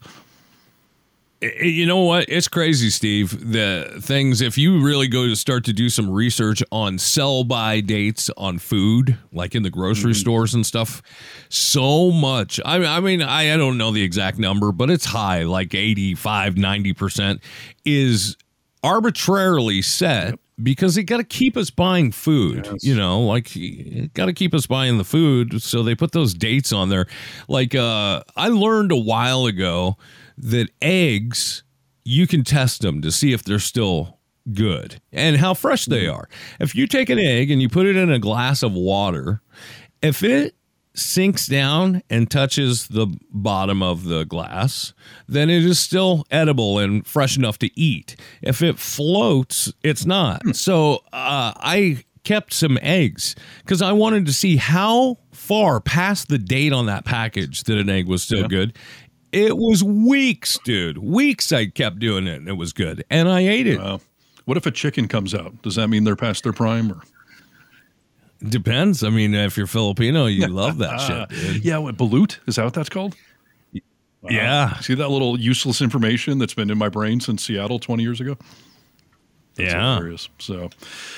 You know what? It's crazy, Steve. The things, if you really go to start to do some research on sell-by dates on food, like in the grocery stores and stuff, so much. I mean, I don't know the exact number, but it's high, like 85, 90% is arbitrarily set because they got to keep us buying food. Yes. Got to keep us buying the food. So they put those dates on there. Like, I learned a while ago that eggs, you can test them to see if they're still good and how fresh they are. If you take an egg and you put it in a glass of water, if it sinks down and touches the bottom of the glass, then it is still edible and fresh enough to eat. If it floats, it's not. So I kept some eggs because I wanted to see how far past the date on that package that an egg was still good. It was weeks, dude. Weeks I kept doing it, and it was good. And I ate it. What if a chicken comes out? Does that mean they're past their prime? Or? Depends. I mean, if you're Filipino, you love that shit, dude. Yeah, what, balut? Is that what that's called? Yeah. See that little useless information that's been in my brain since Seattle 20 years ago? That's hilarious. So,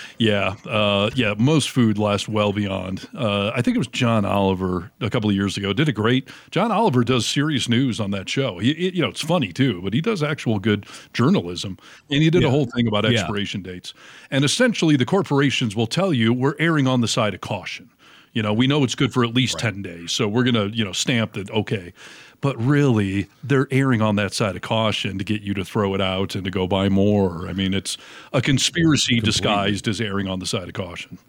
most food lasts well beyond. I think it was John Oliver a couple of years ago did a great. John Oliver does serious news on that show. It's funny too, but he does actual good journalism, and he did a whole thing about expiration dates. And essentially, the corporations will tell you we're erring on the side of caution. We know it's good for at least 10 days. So we're going to, stamp that, okay. But really, they're erring on that side of caution to get you to throw it out and to go buy more. I mean, it's a conspiracy disguised as erring on the side of caution.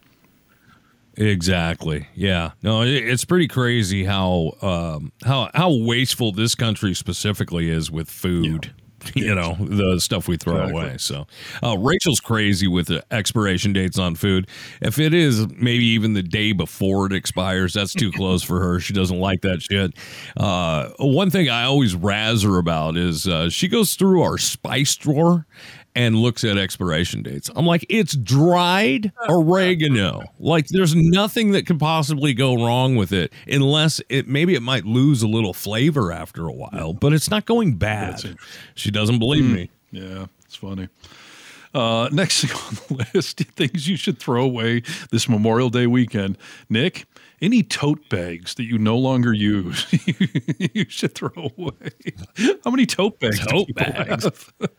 Exactly. Yeah. No, it's pretty crazy how wasteful this country specifically is with food. Yeah. The stuff we throw away. So Rachel's crazy with the expiration dates on food. If it is maybe even the day before it expires, that's too close for her. She doesn't like that shit. One thing I always razz her about is she goes through our spice drawer and looks at expiration dates. I'm like, it's dried oregano. Like, there's nothing that could possibly go wrong with it unless it might lose a little flavor after a while, but it's not going bad. She doesn't believe me. Yeah, it's funny. Next thing on the list, things you should throw away this Memorial Day weekend. Nick, any tote bags that you no longer use, you should throw away. How many tote bags? Tote bags.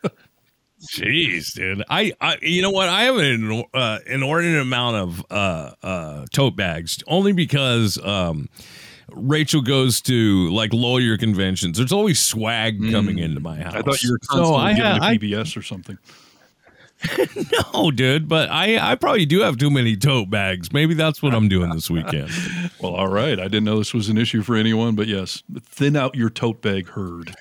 Jeez, dude. I you know what? I have an inordinate amount of tote bags only because Rachel goes to like lawyer conventions. There's always swag coming into my house. I thought you were constantly giving a PBS or something. No, dude, but I probably do have too many tote bags. Maybe that's what I'm doing this weekend. Well, all right. I didn't know this was an issue for anyone, but yes, thin out your tote bag herd.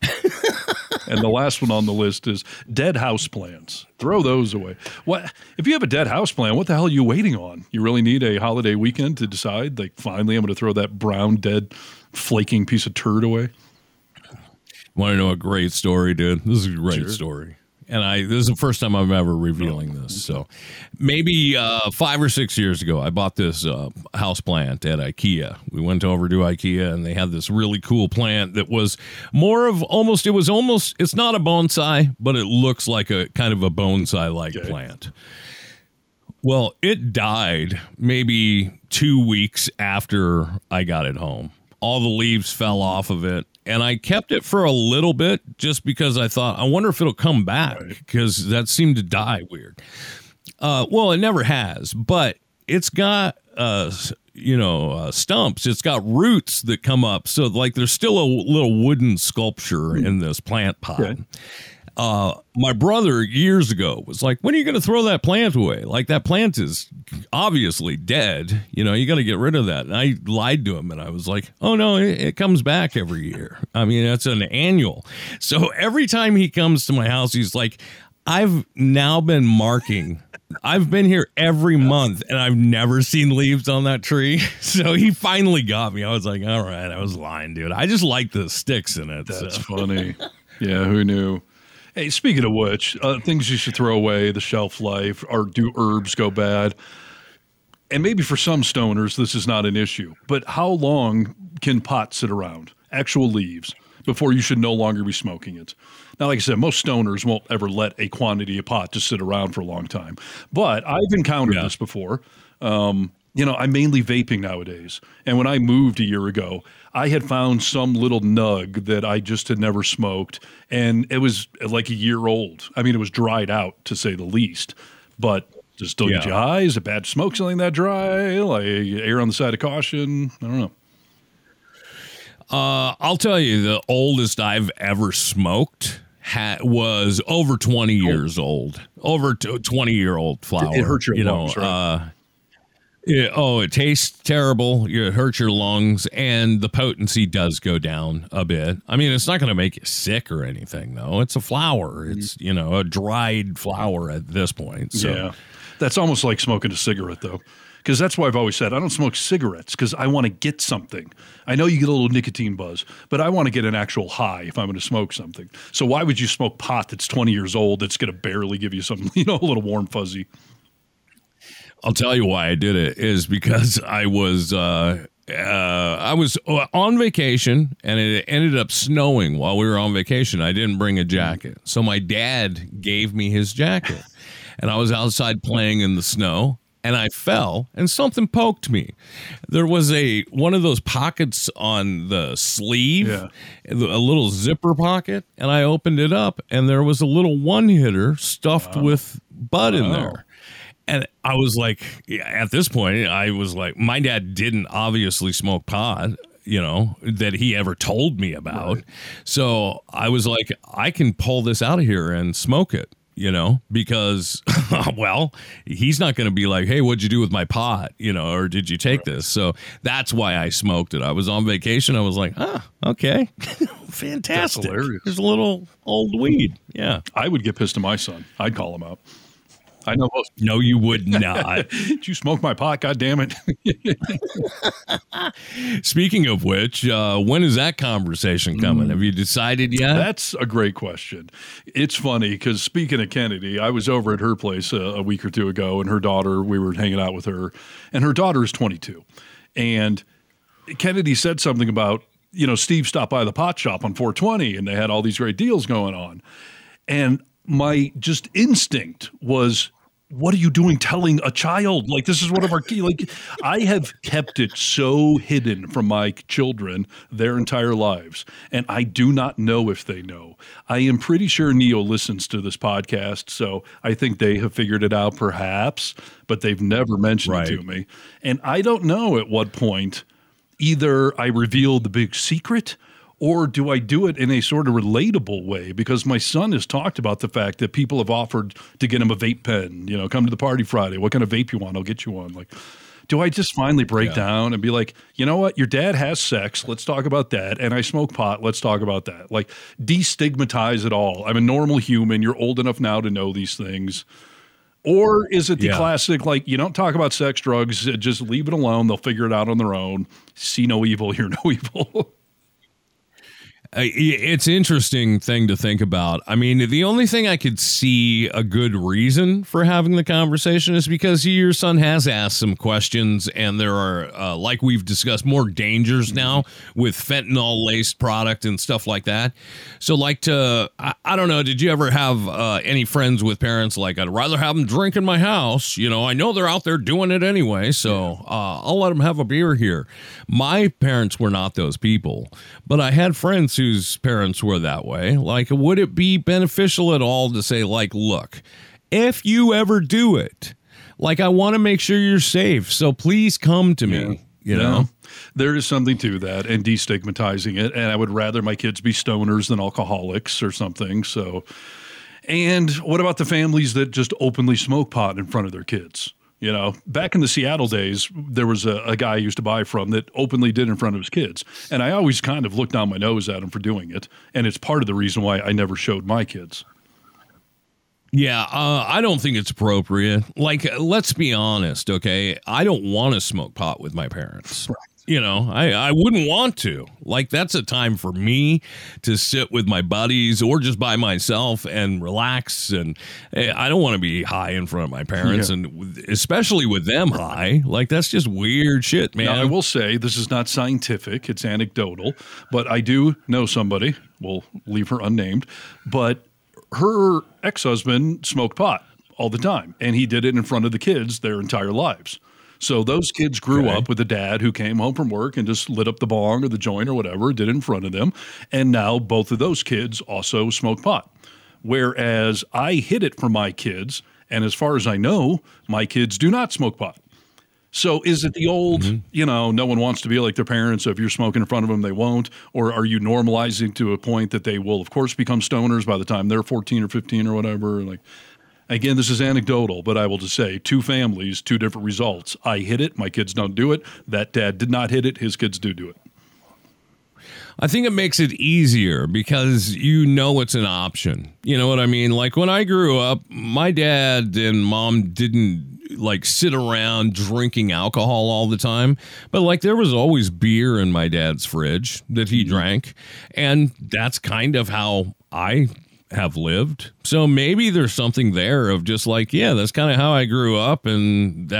And the last one on the list is dead house plans. Throw those away. What if you have a dead house plan? What the hell are you waiting on? You really need a holiday weekend to decide, like, finally I'm going to throw that brown, dead, flaking piece of turd away? Want to know a great story, dude? This is a great story. And this is the first time I'm ever revealing this. So maybe 5 or 6 years ago, I bought this house plant at IKEA. We went over to IKEA and they had this really cool plant that was more of it's not a bonsai, but it looks like a kind of a bonsai-like plant. Well, it died maybe 2 weeks after I got it home. All the leaves fell off of it. And I kept it for a little bit just because I thought, I wonder if it'll come back, because that seemed to die weird. Well, it never has, but it's got, stumps. It's got roots that come up. So, like, there's still a little wooden sculpture in this plant pot. Okay. My brother years ago was like, when are you going to throw that plant away? Like, that plant is obviously dead. You got to get rid of that. And I lied to him and I was like, oh no, it comes back every year. I mean, that's an annual. So every time he comes to my house, he's like, I've now been marking. I've been here every month and I've never seen leaves on that tree. So he finally got me. I was like, all right, I was lying, dude. I just like the sticks in it. That's funny. Yeah, who knew? Hey, speaking of which, things you should throw away, the shelf life, or do herbs go bad? And maybe for some stoners, this is not an issue, but how long can pot sit around, actual leaves, before you should no longer be smoking it? Now, like I said, most stoners won't ever let a quantity of pot just sit around for a long time. But I've encountered this before. I'm mainly vaping nowadays. And when I moved a year ago, I had found some little nug that I just had never smoked. And it was like a year old. I mean, it was dried out, to say the least. But does it still get you high? Is it bad to smoke something that dry? Like, err on the side of caution? I don't know. I'll tell you, the oldest I've ever smoked was over 20 years old. Over 20-year-old flower. It hurts your lungs, right? It tastes terrible. It hurts your lungs, and the potency does go down a bit. I mean, it's not going to make you sick or anything, though. It's a flower. It's, a dried flower at this point. So. Yeah. That's almost like smoking a cigarette, though, because that's why I've always said I don't smoke cigarettes because I want to get something. I know you get a little nicotine buzz, but I want to get an actual high if I'm going to smoke something. So why would you smoke pot that's 20 years old that's going to barely give you something, a little warm fuzzy? I'll tell you why I did it is because I was on vacation and it ended up snowing while we were on vacation. I didn't bring a jacket. So my dad gave me his jacket and I was outside playing in the snow and I fell and something poked me. There was one of those pockets on the sleeve, a little zipper pocket, and I opened it up and there was a little one-hitter stuffed with bud in there. And I was like, yeah, at this point, I was like, my dad didn't obviously smoke pot, that he ever told me about. Right. So I was like, I can pull this out of here and smoke it, because, well, he's not going to be like, hey, what'd you do with my pot? Or did you take this? So that's why I smoked it. I was on vacation. I was like, okay, fantastic. That's hilarious. There's a little old weed. Yeah. I would get pissed at my son. I'd call him out. I know most. No, you would not. Did you smoke my pot? God damn it. Speaking of which, when is that conversation coming? Have you decided yet? That's a great question. It's funny because speaking of Kennedy, I was over at her place a week or two ago, and her daughter, we were hanging out with her, and her daughter is 22. And Kennedy said something about, Steve stopped by the pot shop on 420, and they had all these great deals going on. And my just instinct was, what are you doing telling a child? Like, this is one of our key, like, I have kept it so hidden from my children their entire lives. And I do not know if they know. I am pretty sure Neo listens to this podcast. So I think they have figured it out perhaps, but they've never mentioned it to me. And I don't know at what point either I reveal the big secret, or do I do it in a sort of relatable way? Because my son has talked about the fact that people have offered to get him a vape pen, come to the party Friday. What kind of vape you want? I'll get you one. Like, do I just finally break down and be like, you know what? Your dad has sex. Let's talk about that. And I smoke pot. Let's talk about that. Like, destigmatize it all. I'm a normal human. You're old enough now to know these things. Or is it the classic, like, you don't talk about sex, drugs, just leave it alone. They'll figure it out on their own. See no evil, hear no evil. It's an interesting thing to think about. I mean, the only thing I could see a good reason for having the conversation is because your son has asked some questions, and there are, like we've discussed, more dangers now with fentanyl-laced product and stuff like that. So, I don't know, did you ever have any friends with parents like, I'd rather have them drink in my house? I know they're out there doing it anyway, so I'll let them have a beer here. My parents were not those people, but I had friends whose parents were that way. Like, would it be beneficial at all to say, like, look, if you ever do it, like, I want to make sure you're safe, so please come to me, you know? There is something to that, and destigmatizing it, and I would rather my kids be stoners than alcoholics or something, so. And what about the families that just openly smoke pot in front of their kids? Back in the Seattle days, there was a guy I used to buy from that openly did in front of his kids. And I always kind of looked down my nose at him for doing it. And it's part of the reason why I never showed my kids. Yeah, I don't think it's appropriate. Like, let's be honest, okay? I don't want to smoke pot with my parents. Right. I wouldn't want to. Like, that's a time for me to sit with my buddies or just by myself and relax. And I don't want to be high in front of my parents, and especially with them high. Like, that's just weird shit, man. Now, I will say this is not scientific. It's anecdotal. But I do know somebody, we'll leave her unnamed, but her ex-husband smoked pot all the time. And he did it in front of the kids their entire lives. So those kids grew up with a dad who came home from work and just lit up the bong or the joint or whatever, did it in front of them. And now both of those kids also smoke pot. Whereas I hid it from my kids. And as far as I know, my kids do not smoke pot. So is it the old, no one wants to be like their parents, so if you're smoking in front of them, they won't? Or are you normalizing to a point that they will, of course, become stoners by the time they're 14 or 15 or whatever? Like, again, this is anecdotal, but I will just say, two families, two different results. I hit it. My kids don't do it. That dad did not hit it. His kids do it. I think it makes it easier because it's an option. You know what I mean? Like, when I grew up, my dad and mom didn't sit around drinking alcohol all the time, but there was always beer in my dad's fridge that he drank, and that's kind of how I have lived. So maybe there's something there of just that's kind of how I grew up, and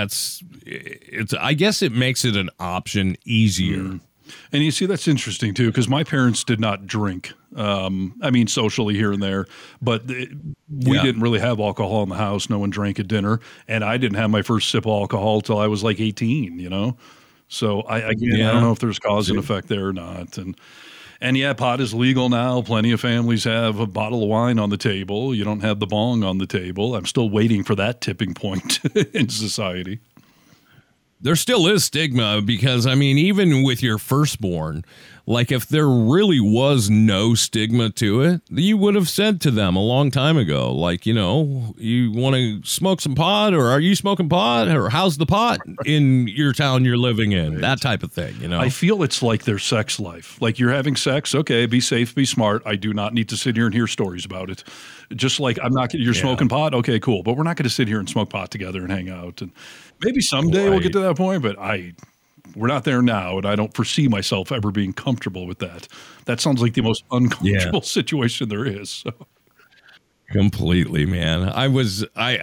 I guess it makes it an option easier. And you see, that's interesting too, because my parents did not drink. Socially here and there, but we didn't really have alcohol in the house. No one drank at dinner, and I didn't have my first sip of alcohol till I was 18. So I don't know if there's cause and effect there or not. And And yeah, pot is legal now. Plenty of families have a bottle of wine on the table. You don't have the bong on the table. I'm still waiting for that tipping point in society. There still is stigma because, I mean, even with your firstborn, like if there really was no stigma to it, you would have said to them a long time ago, like, you know, you want to smoke some pot, or are you smoking pot, or how's the pot in your town you're living in? Right. That type of thing, you know? I feel it's like their sex life. Like you're having sex. Okay, be safe, be smart. I do not need to sit here and hear stories about it. Just like you're smoking pot. Okay, cool. But we're not going to sit here and smoke pot together and hang out. And maybe someday we'll get to that point, but we're not there now, and I don't foresee myself ever being comfortable with that. That sounds like the most uncomfortable situation there is. So. Completely, man. I was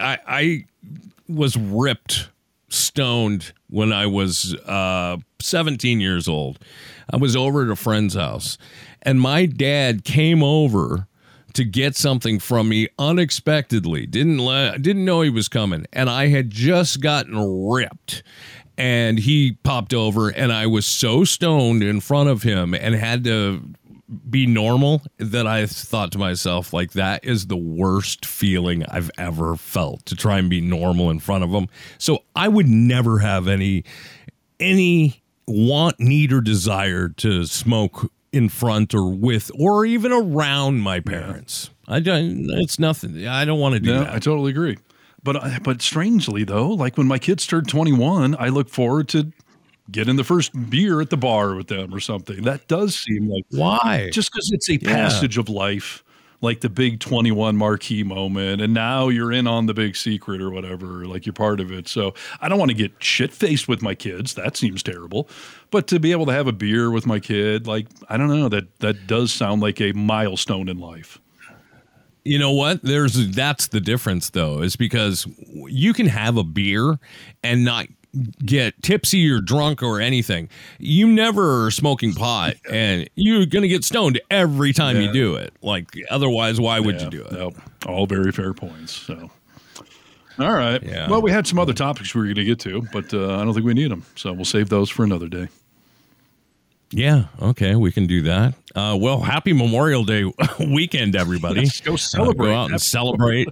ripped, stoned when I was 17 years old. I was over at a friend's house, and my dad came over to get something from me unexpectedly. Didn't know he was coming, and I had just gotten ripped. And he popped over, and I was so stoned in front of him and had to be normal that I thought to myself, like, that is the worst feeling I've ever felt, to try and be normal in front of him. So I would never have any want, need, or desire to smoke in front or with or even around my parents. It's nothing. I don't want to do that. I totally agree. But strangely, though, like when my kids turned 21, I look forward to getting the first beer at the bar with them or something. That does seem like... Why? Just because it's a passage of life, like the big 21 marquee moment, and now you're in on the big secret or whatever, like you're part of it. So I don't want to get shit-faced with my kids. That seems terrible. But to be able to have a beer with my kid, like, I don't know, that does sound like a milestone in life. You know what? That's the difference, though, is because you can have a beer and not get tipsy or drunk or anything. You never are smoking pot, and you're going to get stoned every time you do it. Like, otherwise, why would you do it? Nope. All very fair points. So, all right. Yeah. Well, we had some other topics we were going to get to, but I don't think we need them. So we'll save those for another day. Yeah, okay, we can do that. Well, happy Memorial Day weekend, everybody. Let's go celebrate. Go out and celebrate.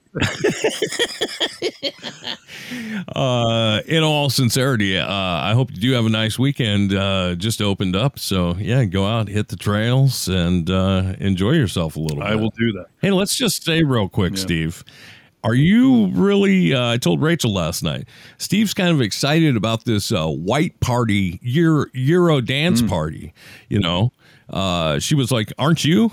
In all sincerity, I hope you do have a nice weekend. Just opened up, so yeah, go out, hit the trails, and enjoy yourself a little bit. I will do that. Hey, let's just say real quick, Steve. Are you really, I told Rachel last night, Steve's kind of excited about this white party, Euro dance party, you know? She was like, aren't you?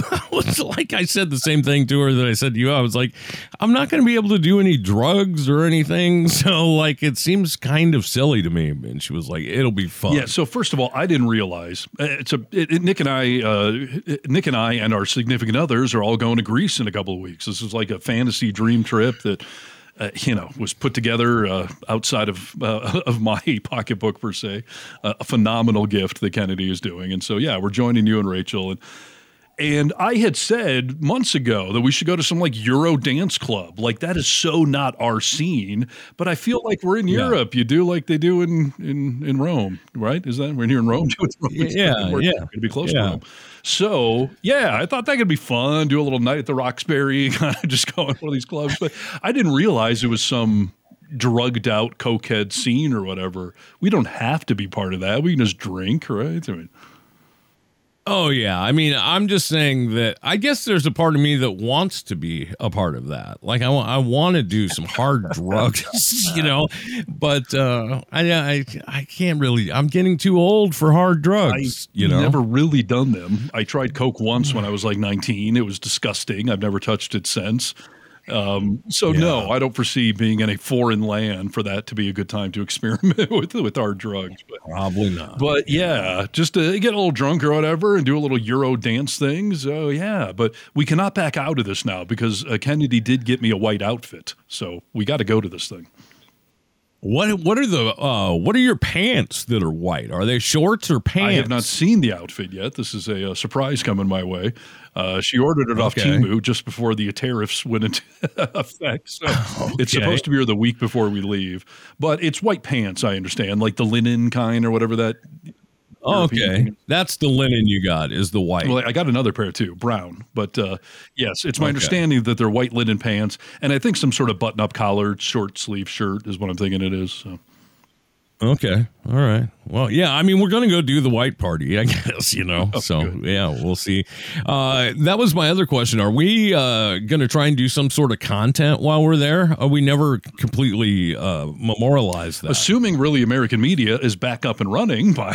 I said the same thing to her that I said to you. I was like, I'm not going to be able to do any drugs or anything. So, like, it seems kind of silly to me. And she was like, it'll be fun. Yeah. So, first of all, I didn't realize Nick and I and our significant others are all going to Greece in a couple of weeks. This is like a fantasy dream trip that was put together outside of my pocketbook, per se. A phenomenal gift that Kennedy is doing. And so, yeah, we're joining you and Rachel. And I had said months ago that we should go to some like Euro dance club. Like that is so not our scene. But I feel like we're in Europe. You do like they do in Rome, right? Is that we're here in Rome? Yeah. We're going to be close to Rome. So, yeah, I thought that could be fun. Do a little night at the Roxbury, kind of just go in one of these clubs. But I didn't realize it was some drugged out cokehead scene or whatever. We don't have to be part of that. We can just drink, right? I mean, oh, yeah. I mean, I'm just saying that I guess there's a part of me that wants to be a part of that. Like, I want to do some hard drugs, but I can't really. I'm getting too old for hard drugs, I've never really done them. I tried Coke once when I was like 19. It was disgusting. I've never touched it since. No, I don't foresee being in a foreign land for that to be a good time to experiment with hard drugs. But, probably not. But yeah, just to get a little drunk or whatever and do a little Euro dance thing. So yeah, but we cannot back out of this now because Kennedy did get me a white outfit. So we got to go to this thing. What are your pants that are white? Are they shorts or pants? I have not seen the outfit yet. This is a surprise coming my way. She ordered it off Temu just before the tariffs went into effect. So it's supposed to be here the week before we leave. But it's white pants, I understand, like the linen kind or whatever that. Okay. That's the linen you got, is the white. Well, I got another pair too, brown. But yes, it's my understanding that they're white linen pants, and I think some sort of button-up collared, short sleeve shirt is what I'm thinking it is. So. Okay. All right. Well, yeah, I mean, we're going to go do the white party, I guess, Oh, so, good. yeah, we'll see. That was my other question. Are we going to try and do some sort of content while we're there? We never completely memorialized that. Assuming Really American Media is back up and running by,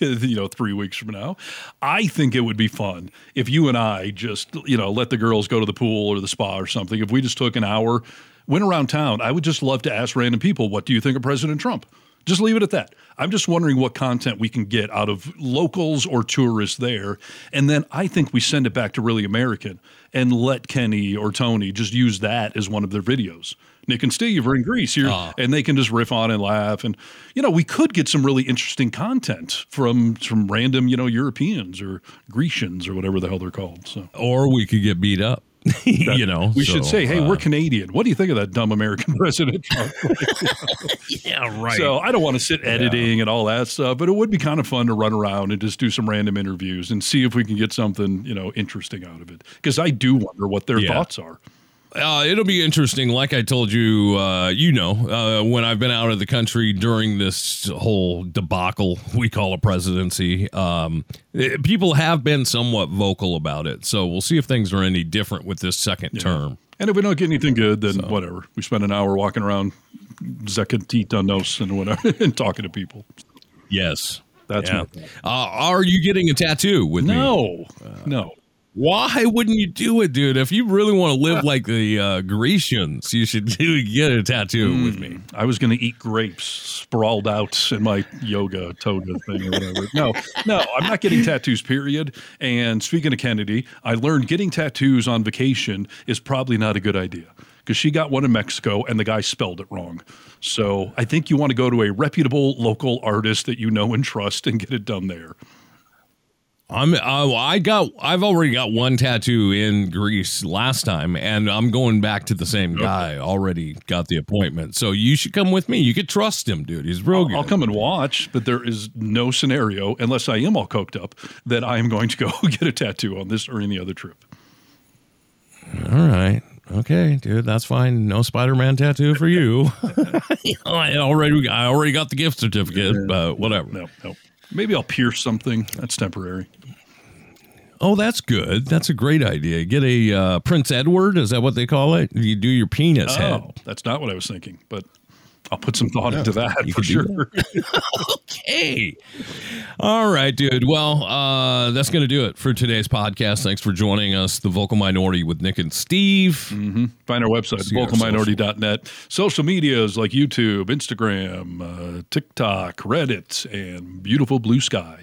3 weeks from now, I think it would be fun if you and I just, let the girls go to the pool or the spa or something. If we just took an hour, went around town, I would just love to ask random people, what do you think of President Trump? Just leave it at that. I'm just wondering what content we can get out of locals or tourists there. And then I think we send it back to Really American and let Kenny or Tony just use that as one of their videos. Nick and Steve are in Greece here, and they can just riff on and laugh. And, we could get some really interesting content from random, Europeans or Grecians or whatever the hell they're called. So, or we could get beat up. We should say, hey, we're Canadian. What do you think of that dumb American President Trump? Yeah, right. So I don't want to sit editing and all that stuff, but it would be kind of fun to run around and just do some random interviews and see if we can get something, interesting out of it. Because I do wonder what their thoughts are. It'll be interesting. Like I told you, when I've been out of the country during this whole debacle we call a presidency, people have been somewhat vocal about it. So we'll see if things are any different with this second term. And if we don't get anything good, then whatever. We spend an hour walking around Zekatitanos and whatever and talking to people. Yes. That's are you getting a tattoo with me? No. Why wouldn't you do it, dude? If you really want to live like the Grecians, you should get a tattoo with me. I was going to eat grapes sprawled out in my yoga toga thing or whatever. No, I'm not getting tattoos, period. And speaking of Kennedy, I learned getting tattoos on vacation is probably not a good idea because she got one in Mexico and the guy spelled it wrong. So I think you want to go to a reputable local artist that you know and trust and get it done there. I've already got one tattoo in Greece last time, and I'm going back to the same guy. Already got the appointment, so you should come with me. You could trust him, dude. He's real good. I'll come and watch, but there is no scenario, unless I am all coked up, that I am going to go get a tattoo on this or any other trip. All right. Okay, dude, that's fine. No Spider-Man tattoo for you. I already got the gift certificate, but whatever. No. Maybe I'll pierce something. That's temporary. Oh, that's good. That's a great idea. Get a Prince Edward. Is that what they call it? You do your penis head. That's not what I was thinking, but I'll put some thought into that for sure. Okay. All right, dude. Well, that's going to do it for today's podcast. Thanks for joining us, The Vocal Minority with Nick and Steve. Mm-hmm. Find our website, vocalminority.net. Social medias like YouTube, Instagram, TikTok, Reddit, and beautiful blue sky.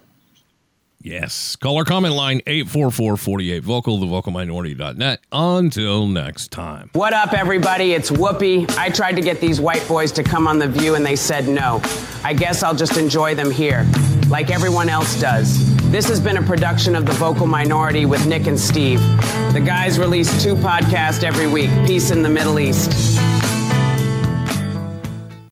Yes. Call our comment line 844-48-VOCAL, thevocalminority.net. Until next time. What up, everybody? It's Whoopi. I tried to get these white boys to come on The View, and they said no. I guess I'll just enjoy them here, like everyone else does. This has been a production of The Vocal Minority with Nick and Steve. The guys release 2 podcasts every week. Peace in the Middle East.